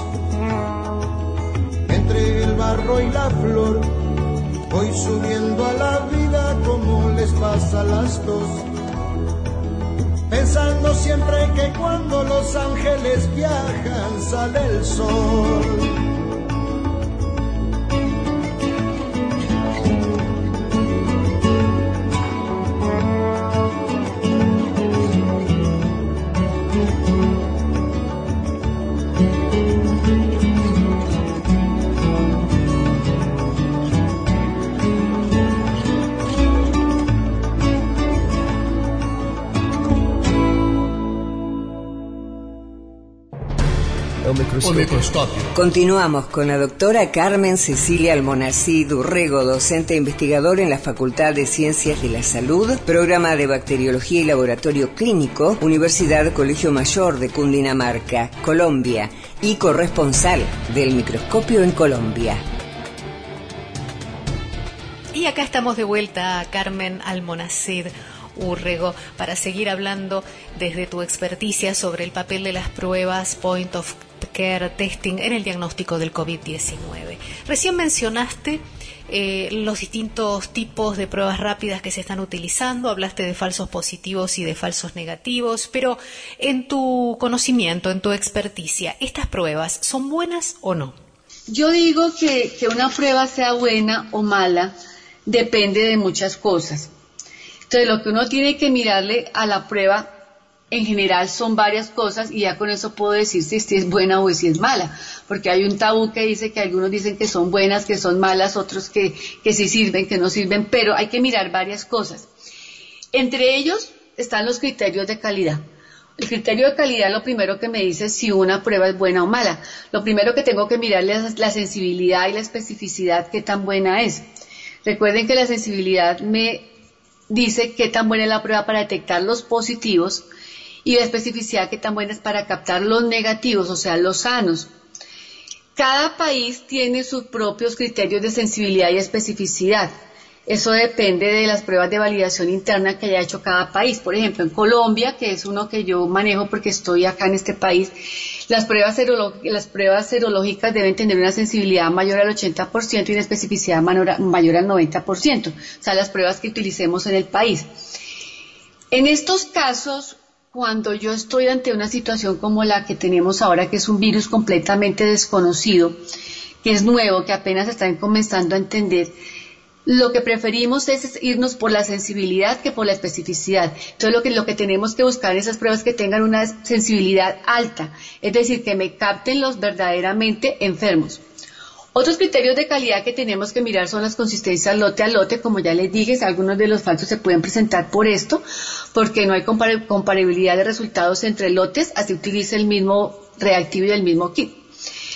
Speaker 6: Entre el barro y la flor, voy subiendo a la vida como les pasa a las dos, pensando siempre que cuando los ángeles viajan sale el sol.
Speaker 2: Continuamos con la doctora Carmen Cecilia Almonacid Urrego, docente e investigadora en la Facultad de Ciencias de la Salud, Programa de Bacteriología y Laboratorio Clínico, Universidad Colegio Mayor de Cundinamarca, Colombia, y corresponsal del Microscopio en Colombia.
Speaker 4: Y acá estamos de vuelta, Carmen Almonacid Urrego, para seguir hablando desde tu experticia sobre el papel de las pruebas Point of Care Testing en el diagnóstico del COVID diecinueve. Recién mencionaste eh, los distintos tipos de pruebas rápidas que se están utilizando, hablaste de falsos positivos y de falsos negativos, pero en tu conocimiento, en tu experticia, ¿estas pruebas son buenas o no?
Speaker 8: Yo digo que, que una prueba sea buena o mala depende de muchas cosas. Entonces, lo que uno tiene que mirarle a la prueba en general son varias cosas, y ya con eso puedo decir si es buena o si es mala, porque hay un tabú que dice que algunos dicen que son buenas, que son malas, otros que, que sí sirven, que no sirven, pero hay que mirar varias cosas. Entre ellos están los criterios de calidad. El criterio de calidad, lo primero que me dice es si una prueba es buena o mala. Lo primero que tengo que mirarle es la sensibilidad y la especificidad, qué tan buena es. Recuerden que la sensibilidad me dice qué tan buena es la prueba para detectar los positivos, y la especificidad qué tan buena es para captar los negativos, o sea, los sanos. Cada país tiene sus propios criterios de sensibilidad y especificidad. Eso depende de las pruebas de validación interna que haya hecho cada país. Por ejemplo, en Colombia, que es uno que yo manejo porque estoy acá en este país, las pruebas, las pruebas serológicas deben tener una sensibilidad mayor al ochenta por ciento y una especificidad mayor, mayor al noventa por ciento. O sea, las pruebas que utilicemos en el país. En estos casos, cuando yo estoy ante una situación como la que tenemos ahora, que es un virus completamente desconocido, que es nuevo, que apenas están comenzando a entender, lo que preferimos es irnos por la sensibilidad que por la especificidad. Entonces lo que, lo que tenemos que buscar en esas pruebas es que tengan una sensibilidad alta, es decir, que me capten los verdaderamente enfermos. Otros criterios de calidad que tenemos que mirar son las consistencias lote a lote, como ya les dije, algunos de los falsos se pueden presentar por esto, porque no hay compar- comparabilidad de resultados entre lotes, así utiliza el mismo reactivo y el mismo kit.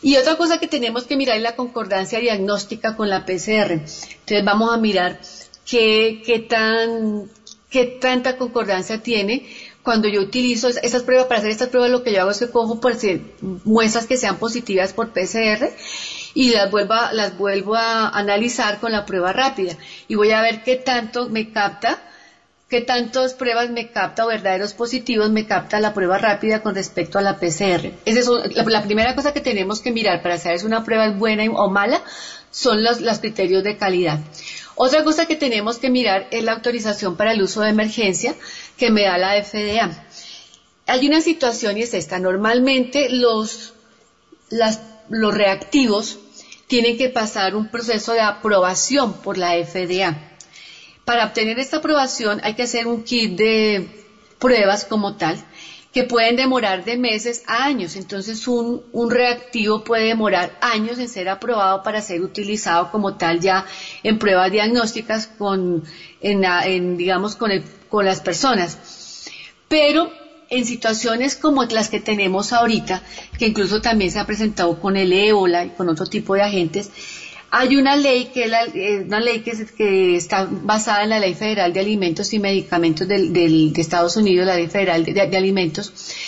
Speaker 8: Y otra cosa que tenemos que mirar es la concordancia diagnóstica con la P C R. Entonces vamos a mirar qué, qué, tan, qué tanta concordancia tiene cuando yo utilizo esas pruebas. Para hacer estas pruebas lo que yo hago es que cojo por decir, muestras que sean positivas por P C R y las vuelvo, a, las vuelvo a analizar con la prueba rápida. Y voy a ver qué tanto me capta, qué tantas pruebas me capta o verdaderos positivos me capta la prueba rápida con respecto a la P C R. Esa es la, la primera cosa que tenemos que mirar para saber si una prueba es buena o mala, son los, los criterios de calidad. Otra cosa que tenemos que mirar es la autorización para el uso de emergencia que me da la F D A. Hay una situación y es esta. Normalmente los, las, los reactivos tienen que pasar un proceso de aprobación por la F D A. Para obtener esta aprobación hay que hacer un kit de pruebas como tal, que pueden demorar de meses a años. Entonces un, un reactivo puede demorar años en ser aprobado para ser utilizado como tal ya en pruebas diagnósticas con, en, en, digamos, con, el, con las personas. Pero en situaciones como las que tenemos ahorita, que incluso también se ha presentado con el ébola y con otro tipo de agentes, hay una ley que es la, una ley que, es, que está basada en la Ley Federal de Alimentos y Medicamentos del, del, de Estados Unidos, la Ley Federal de, de, de Alimentos.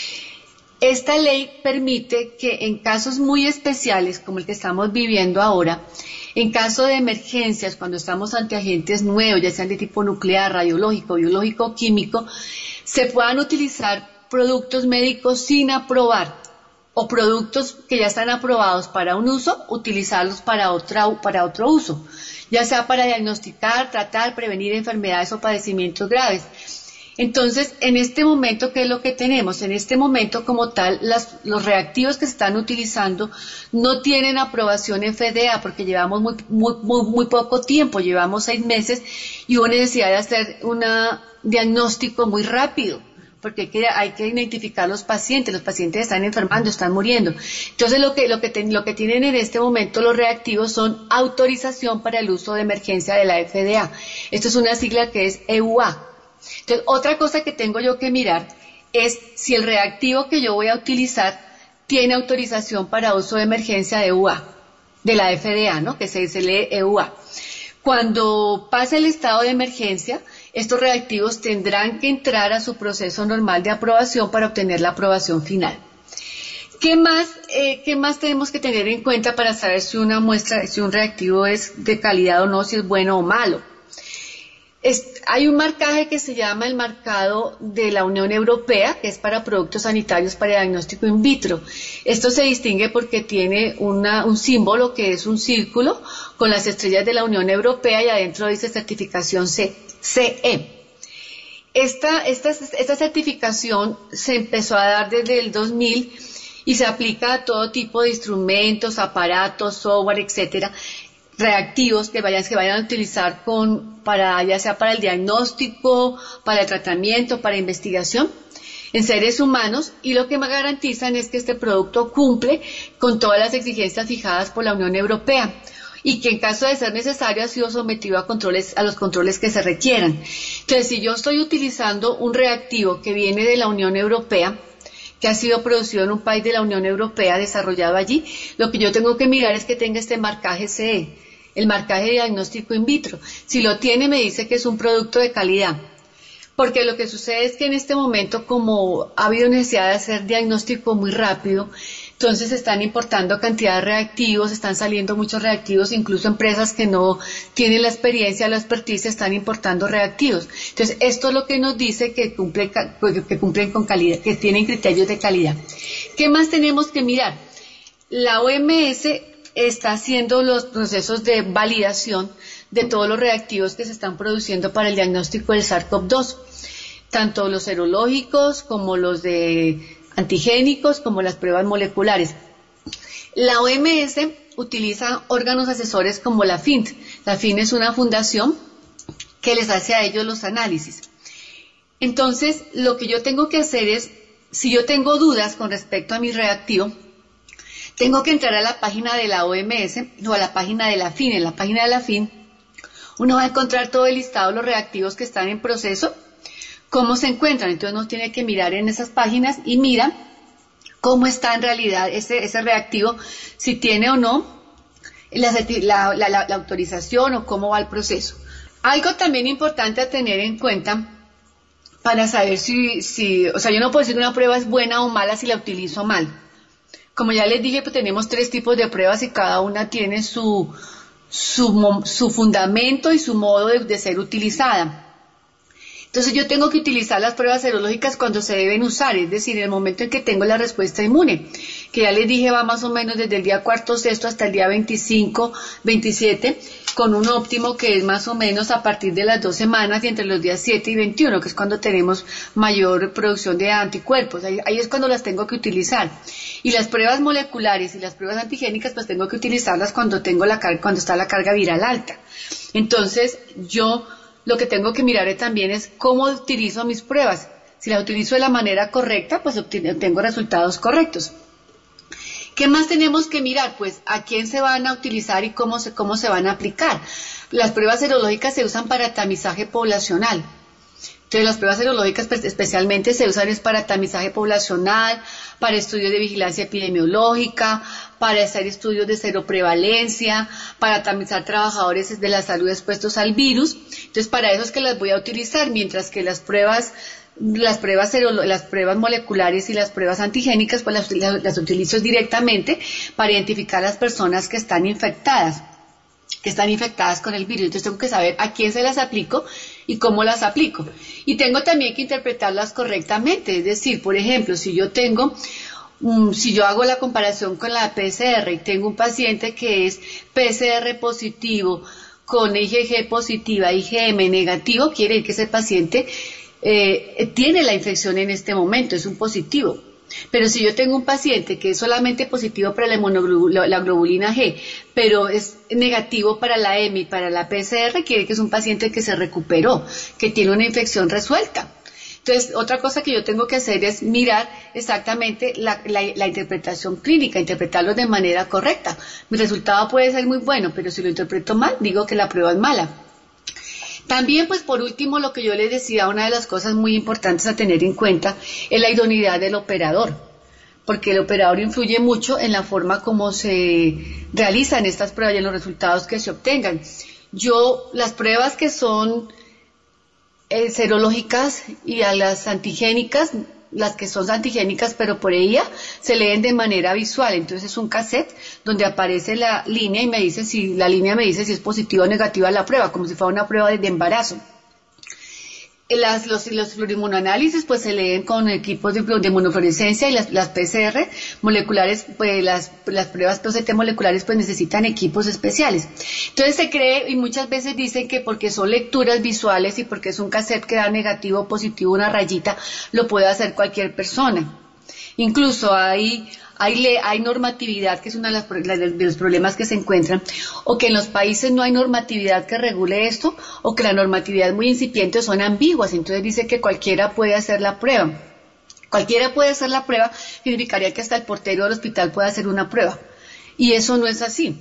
Speaker 8: Esta ley permite que en casos muy especiales, como el que estamos viviendo ahora, en caso de emergencias, cuando estamos ante agentes nuevos, ya sean de tipo nuclear, radiológico, biológico, químico, se puedan utilizar productos médicos sin aprobar, o productos que ya están aprobados para un uso, utilizarlos para, otra, para otro uso, ya sea para diagnosticar, tratar, prevenir enfermedades o padecimientos graves. Entonces, en este momento, ¿qué es lo que tenemos? En este momento, como tal, las, los reactivos que se están utilizando no tienen aprobación F D A porque llevamos muy, muy, muy, muy poco tiempo, llevamos seis meses y hubo necesidad de hacer un diagnóstico muy rápido, porque hay que, hay que identificar los pacientes, los pacientes están enfermando, están muriendo. Entonces lo que, lo que, ten, lo que tienen en este momento los reactivos son autorización para el uso de emergencia de la F D A. Esto es una sigla que es E U A. Entonces otra cosa que tengo yo que mirar es si el reactivo que yo voy a utilizar tiene autorización para uso de emergencia de E U A, de la F D A, ¿no? Que se, se lee E U A. Cuando pase el estado de emergencia, estos reactivos tendrán que entrar a su proceso normal de aprobación para obtener la aprobación final. ¿Qué más, eh, qué más tenemos que tener en cuenta para saber si una muestra, si un reactivo es de calidad o no, si es bueno o malo? Es, hay un marcaje que se llama el marcado de la Unión Europea, que es para productos sanitarios para diagnóstico in vitro. Esto se distingue porque tiene una, un símbolo que es un círculo con las estrellas de la Unión Europea y adentro dice certificación C. C E. Esta, esta, esta certificación se empezó a dar desde el dos mil y se aplica a todo tipo de instrumentos, aparatos, software, etcétera, reactivos que vayan, que vayan a utilizar con, para, ya sea para el diagnóstico, para el tratamiento, para investigación en seres humanos, y lo que me garantizan es que este producto cumple con todas las exigencias fijadas por la Unión Europea, y que en caso de ser necesario ha sido sometido a controles, a los controles que se requieran. Entonces, si yo estoy utilizando un reactivo que viene de la Unión Europea, que ha sido producido en un país de la Unión Europea, desarrollado allí, lo que yo tengo que mirar es que tenga este marcaje C E, el marcaje de diagnóstico in vitro. Si lo tiene, me dice que es un producto de calidad. Porque lo que sucede es que en este momento, como ha habido necesidad de hacer diagnóstico muy rápido, entonces se están importando cantidad de reactivos, están saliendo muchos reactivos, incluso empresas que no tienen la experiencia, la expertise, están importando reactivos. Entonces esto es lo que nos dice que, cumple, que cumplen con calidad, que tienen criterios de calidad. ¿Qué más tenemos que mirar? La O M S está haciendo los procesos de validación de todos los reactivos que se están produciendo para el diagnóstico del SARS CoV dos, tanto los serológicos como los de antigénicos, como las pruebas moleculares. La O M S utiliza órganos asesores como la F I N T. La F I N T es una fundación que les hace a ellos los análisis. Entonces, lo que yo tengo que hacer es, si yo tengo dudas con respecto a mi reactivo, tengo que entrar a la página de la O M S o a la página de la F I N T. En la página de la F I N T uno va a encontrar todo el listado de los reactivos que están en proceso, cómo se encuentran. Entonces uno tiene que mirar en esas páginas y mira cómo está en realidad ese, ese reactivo, si tiene o no la, la, la, la autorización o cómo va el proceso. Algo también importante a tener en cuenta para saber si, si, o sea, yo no puedo decir que una prueba es buena o mala si la utilizo mal. Como ya les dije, pues tenemos tres tipos de pruebas y cada una tiene su, su, su fundamento y su modo de, de ser utilizada. Entonces yo tengo que utilizar las pruebas serológicas cuando se deben usar, es decir, en el momento en que tengo la respuesta inmune, que ya les dije va más o menos desde el día cuarto, sexto hasta el día veinticinco, veintisiete, con un óptimo que es más o menos a partir de las dos semanas y entre los días siete y veintiuno, que es cuando tenemos mayor producción de anticuerpos, ahí, ahí es cuando las tengo que utilizar. Y las pruebas moleculares y las pruebas antigénicas pues tengo que utilizarlas cuando tengo la carga, cuando está la carga viral alta. Entonces yo lo que tengo que mirar también es cómo utilizo mis pruebas. Si las utilizo de la manera correcta, pues obtengo resultados correctos. ¿Qué más tenemos que mirar? Pues a quién se van a utilizar y cómo se, cómo se van a aplicar. Las pruebas serológicas se usan para tamizaje poblacional. Entonces las pruebas serológicas pues, especialmente se usan es para tamizaje poblacional, para estudios de vigilancia epidemiológica, para hacer estudios de seroprevalencia, para tamizar trabajadores de la salud expuestos al virus. Entonces para eso es que las voy a utilizar, mientras que las pruebas las pruebas las pruebas moleculares y las pruebas antigénicas pues las, las, las utilizo directamente para identificar a las personas que están infectadas, que están infectadas con el virus. Entonces tengo que saber a quién se las aplico y cómo las aplico. Y tengo también que interpretarlas correctamente, es decir, por ejemplo, si yo tengo, um, si yo hago la comparación con la P C R y tengo un paciente que es P C R positivo con I G G positiva, I G M negativo, quiere decir que ese paciente eh, tiene la infección en este momento, es un positivo. Pero si yo tengo un paciente que es solamente positivo para la, la globulina G, pero es negativo para la E M I, para la P C R, quiere decir que es un paciente que se recuperó, que tiene una infección resuelta. Entonces, otra cosa que yo tengo que hacer es mirar exactamente la, la, la interpretación clínica, interpretarlo de manera correcta. Mi resultado puede ser muy bueno, pero si lo interpreto mal, digo que la prueba es mala. También, pues por último, lo que yo les decía, una de las cosas muy importantes a tener en cuenta es la idoneidad del operador, porque el operador influye mucho en la forma como se realizan estas pruebas y en los resultados que se obtengan. Yo, las pruebas que son eh, serológicas y a las antigénicas, las que son antigénicas pero por ella se leen de manera visual, entonces es un cassette donde aparece la línea y me dice si la línea me dice si es positiva o negativa la prueba, como si fuera una prueba de, de embarazo. Las, los, los fluoroinmunoanálisis pues se leen con equipos de, de inmunofluorescencia y las, las P C R moleculares, pues las, las pruebas P C T moleculares pues necesitan equipos especiales. Entonces se cree y muchas veces dicen que porque son lecturas visuales y porque es un cassette que da negativo o positivo una rayita, lo puede hacer cualquier persona. Incluso hay Hay, le, hay normatividad, que es uno de, las, de los problemas que se encuentran, o que en los países no hay normatividad que regule esto, o que la normatividad es muy incipiente o son ambiguas, entonces dice que cualquiera puede hacer la prueba. Cualquiera puede hacer la prueba, significaría que hasta el portero del hospital puede hacer una prueba, y eso no es así.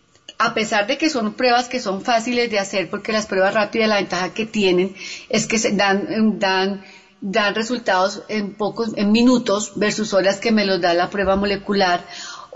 Speaker 8: A pesar de que son pruebas que son fáciles de hacer, porque las pruebas rápidas, la ventaja que tienen es que se dan, dan dan resultados en pocos, en minutos versus horas que me los da la prueba molecular,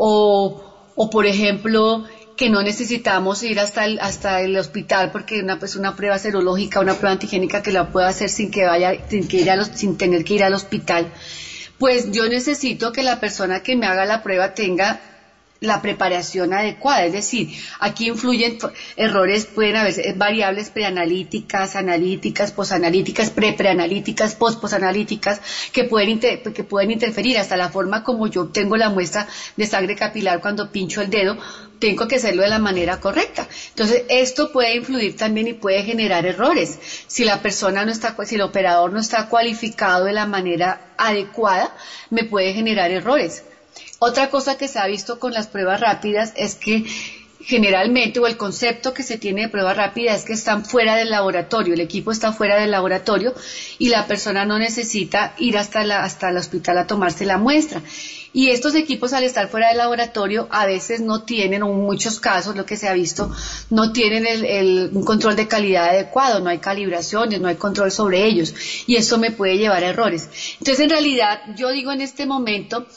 Speaker 8: o, o por ejemplo, que no necesitamos ir hasta el, hasta el hospital porque una, pues una prueba serológica, una prueba antigénica que la pueda hacer sin que vaya, sin que ir a los, sin tener que ir al hospital. Pues yo necesito que la persona que me haga la prueba tenga la preparación adecuada, es decir, aquí influyen errores, pueden haber variables preanalíticas, analíticas, posanalíticas, pre-preanalíticas, post-posanalíticas, que pueden, inter, que pueden interferir hasta la forma como yo obtengo la muestra de sangre capilar cuando pincho el dedo, tengo que hacerlo de la manera correcta. Entonces, esto puede influir también y puede generar errores. Si la persona no está, si el operador no está cualificado de la manera adecuada, me puede generar errores. Otra cosa que se ha visto con las pruebas rápidas es que generalmente, o el concepto que se tiene de prueba rápida es que están fuera del laboratorio, el equipo está fuera del laboratorio y la persona no necesita ir hasta, la, hasta el hospital a tomarse la muestra. Y estos equipos, al estar fuera del laboratorio, a veces no tienen, o en muchos casos, lo que se ha visto, no tienen el, el, un control de calidad adecuado, no hay calibraciones, no hay control sobre ellos, y eso me puede llevar a errores. Entonces, en realidad, yo digo en este momento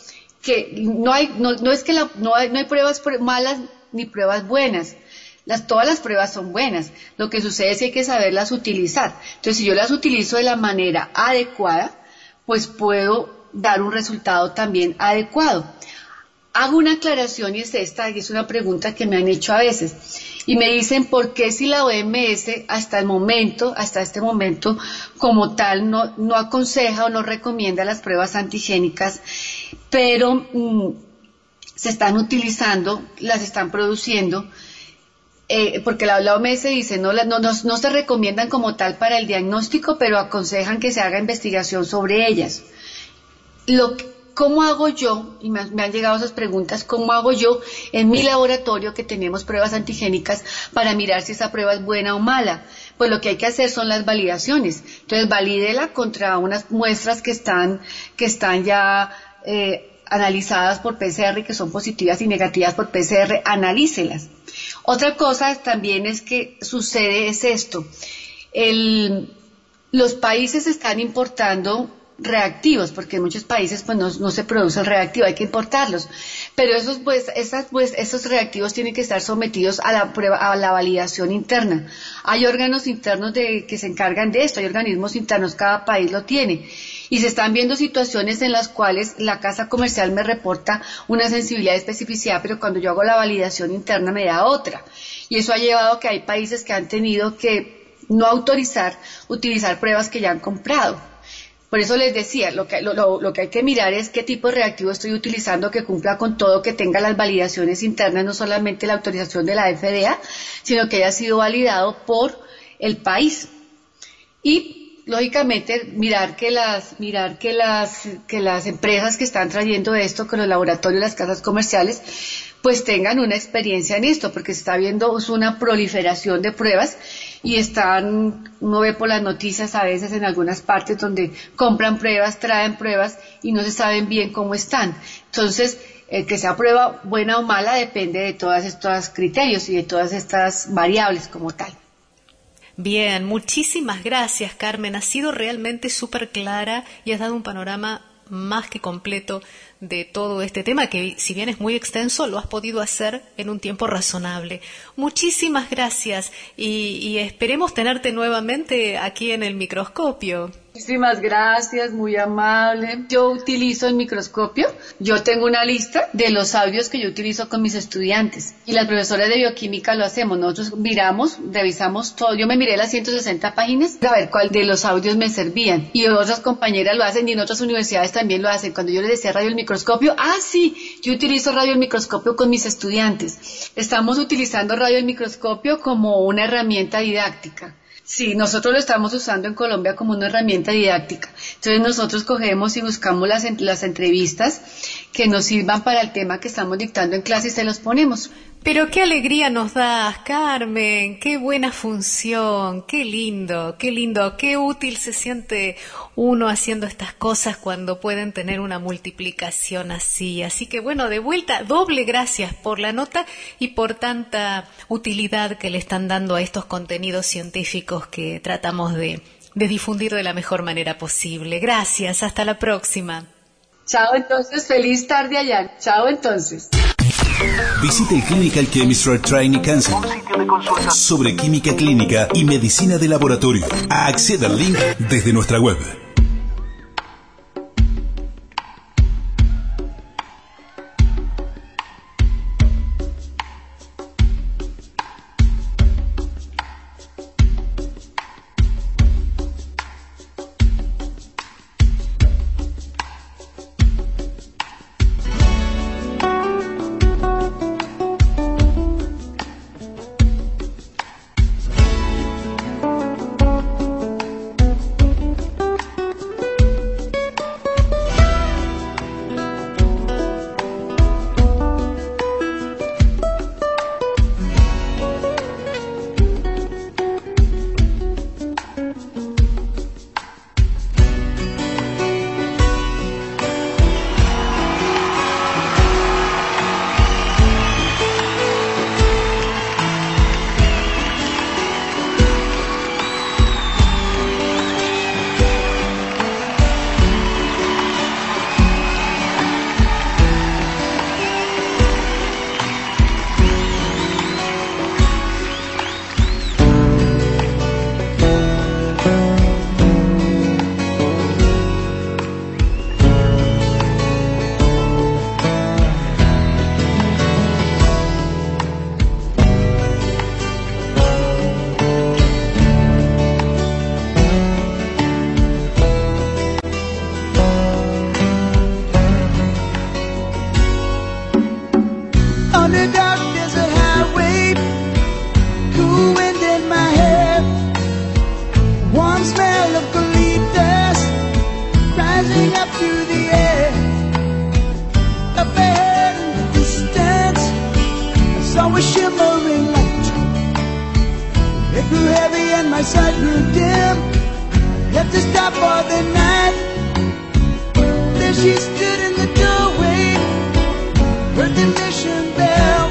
Speaker 8: que no hay, no, no es que la, no hay, no hay pruebas malas ni pruebas buenas. Las, todas las pruebas son buenas. Lo que sucede es que hay que saberlas utilizar. Entonces, si yo las utilizo de la manera adecuada, pues puedo dar un resultado también adecuado. Hago una aclaración y es esta, y es una pregunta que me han hecho a veces. Y me dicen, ¿por qué si la O M S hasta el momento, hasta este momento, como tal, no, no aconseja o no recomienda las pruebas antigénicas, pero mmm, se están utilizando, las están produciendo? Eh, porque la, la O M S dice, no, no, no, no se recomiendan como tal para el diagnóstico, pero aconsejan que se haga investigación sobre ellas. Lo que, ¿Cómo hago yo? Y me han, me han llegado esas preguntas, ¿cómo hago yo en mi laboratorio que tenemos pruebas antigénicas para mirar si esa prueba es buena o mala? Pues lo que hay que hacer son las validaciones. Entonces, valídela contra unas muestras que están, que están ya eh, analizadas por P C R, que son positivas y negativas por P C R, analícelas. Otra cosa también es que sucede es esto, el, los países están importando reactivos, porque en muchos países pues no, no se produce el reactivo, hay que importarlos, pero esos pues, esas, pues esos reactivos tienen que estar sometidos a la prueba, a la validación interna. Hay órganos internos de, que se encargan de esto, hay organismos internos, cada país lo tiene, y se están viendo situaciones en las cuales la casa comercial me reporta una sensibilidad y especificidad, pero cuando yo hago la validación interna me da otra, y eso ha llevado a que hay países que han tenido que no autorizar utilizar pruebas que ya han comprado. Por eso les decía, lo que, lo, lo, lo que hay que mirar es qué tipo de reactivo estoy utilizando que cumpla con todo, que tenga las validaciones internas, no solamente la autorización de la F D A, sino que haya sido validado por el país. Y, lógicamente, mirar que las, mirar que las, que las empresas que están trayendo esto, que los laboratorios, las casas comerciales, pues tengan una experiencia en esto, porque se está viendo una proliferación de pruebas y están, uno ve por las noticias a veces en algunas partes donde compran pruebas, traen pruebas y no se saben bien cómo están. Entonces, el que sea prueba buena o mala depende de todos estos criterios y de todas estas variables como tal.
Speaker 4: Bien, muchísimas gracias, Carmen. Has sido realmente súper clara y has dado un panorama más que completo de todo este tema, que si bien es muy extenso, lo has podido hacer en un tiempo razonable. Muchísimas gracias y, y esperemos tenerte nuevamente aquí en el microscopio.
Speaker 8: Muchísimas gracias, muy amable. Yo utilizo el microscopio, yo tengo una lista de los audios que yo utilizo con mis estudiantes y las profesoras de bioquímica lo hacemos, nosotros miramos, revisamos todo, yo me miré las ciento sesenta páginas a ver cuál de los audios me servían y otras compañeras lo hacen y en otras universidades también lo hacen. Cuando yo les decía radio el microscopio, ah sí, yo utilizo radio el microscopio con mis estudiantes. Estamos utilizando radio el microscopio como una herramienta didáctica. Sí, nosotros lo estamos usando en Colombia como una herramienta didáctica. Entonces nosotros cogemos y buscamos las, las entrevistas que nos sirvan para el tema que estamos dictando en clase y se los ponemos.
Speaker 4: Pero qué alegría nos das, Carmen, qué buena función, qué lindo, qué lindo, qué útil se siente uno haciendo estas cosas cuando pueden tener una multiplicación así. Así que bueno, de vuelta, doble gracias por la nota y por tanta utilidad que le están dando a estos contenidos científicos que tratamos de, de difundir de la mejor manera posible. Gracias, hasta la próxima.
Speaker 8: Chao entonces, feliz tarde allá. Chao entonces.
Speaker 1: Visite el Clinical Chemistry Training Council sobre química clínica y medicina de laboratorio. Acceda al link desde nuestra web.
Speaker 6: my sight grew dim, had to stop for the night. There she stood in the doorway, heard the mission bell.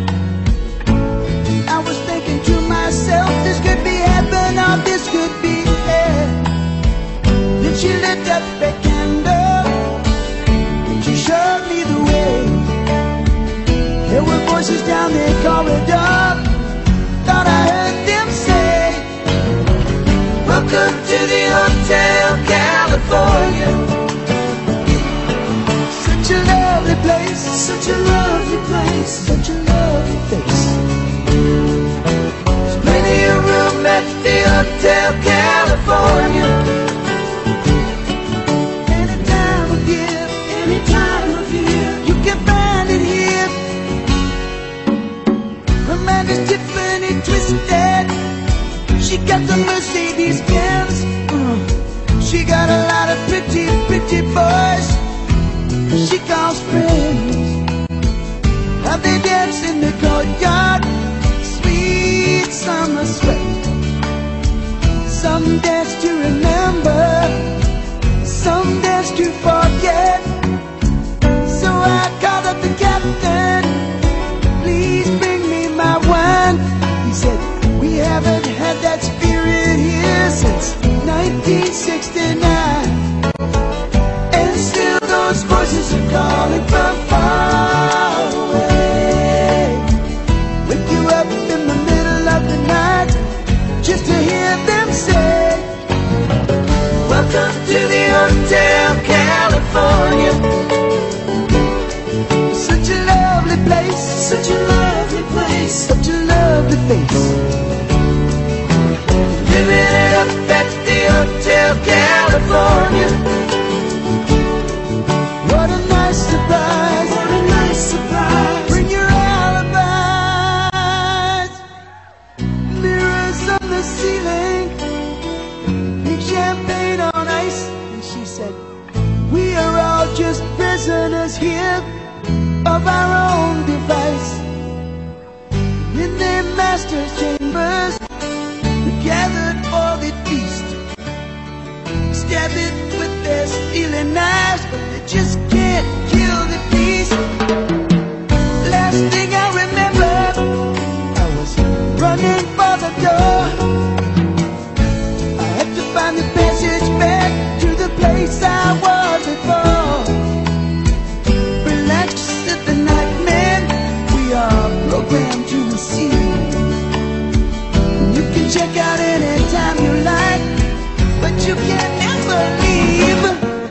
Speaker 6: I was thinking to myself, this could be heaven or this could be hell. Then she lit up a candle and she showed me the way. There were voices down the corridor, thought I heard them say, welcome to the Hotel California. Such a lovely place, such a lovely place, such a lovely face. There's plenty of room at the Hotel California. Any time of year, any time of year, you can find it here. Her mind is Tiffany twisted. She got the Mercedes Benz. Uh, she got a lot of pretty, pretty boys she calls friends. How they dance in the courtyard, sweet summer sweat. Some dance to remember, some dance to forget. So I called up the captain, please bring me my wine. He said, we haven't had that spirit here since nineteen sixty-nine. And still those voices are calling from far away. Wake you up in the middle of the night just to hear them say, welcome to the Hotel California. Such a lovely place, such a lovely place, such a lovely face. Living it up at the Hotel California. What a nice surprise, what a nice surprise. Bring your alibis. Mirrors on the ceiling, big champagne on ice. And she said, we are all just prisoners here of our own device. In their master's chambers, we gathered for the feast. Stab it with their stealing knives, but they just can't kill the beast. Last thing I remember, I was running for the door. I had to find the passage back to the place I was before. Relax at the night, man, we are programmed to receive. You can check out anytime you like, but you can never leave.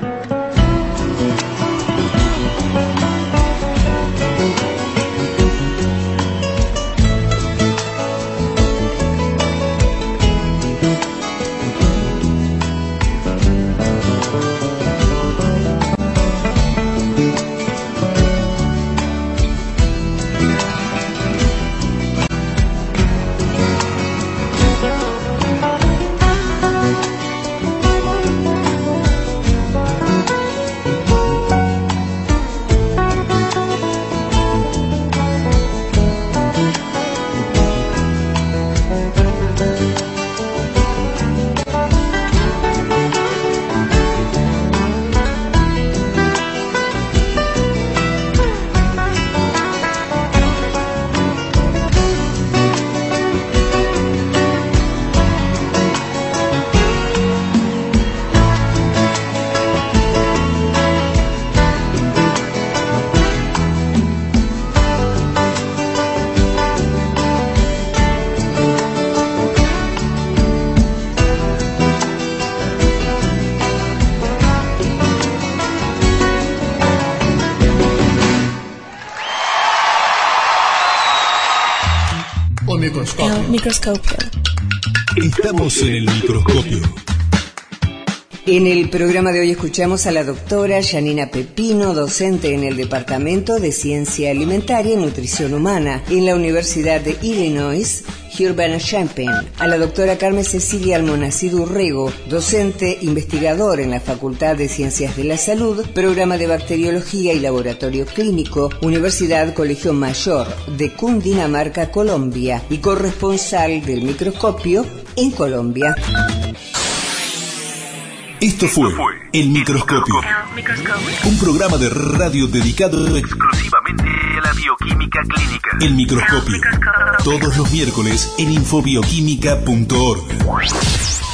Speaker 3: Microscopio.
Speaker 2: El microscopio.
Speaker 1: Estamos en el microscopio.
Speaker 2: En el programa de hoy escuchamos a la doctora Janina Pepino, docente en el Departamento de Ciencia Alimentaria y Nutrición Humana en la Universidad de Illinois, Urbana-Champaign, a la doctora Carmen Cecilia Almonacid Urrego, docente investigador en la Facultad de Ciencias de la Salud, Programa de Bacteriología y Laboratorio Clínico, Universidad Colegio Mayor de Cundinamarca, Colombia, y corresponsal del microscopio en Colombia.
Speaker 1: Esto fue El Microscopio, un programa de radio dedicado exclusivamente a la bioquímica clínica. El Microscopio, todos los miércoles en infobioquímica punto org.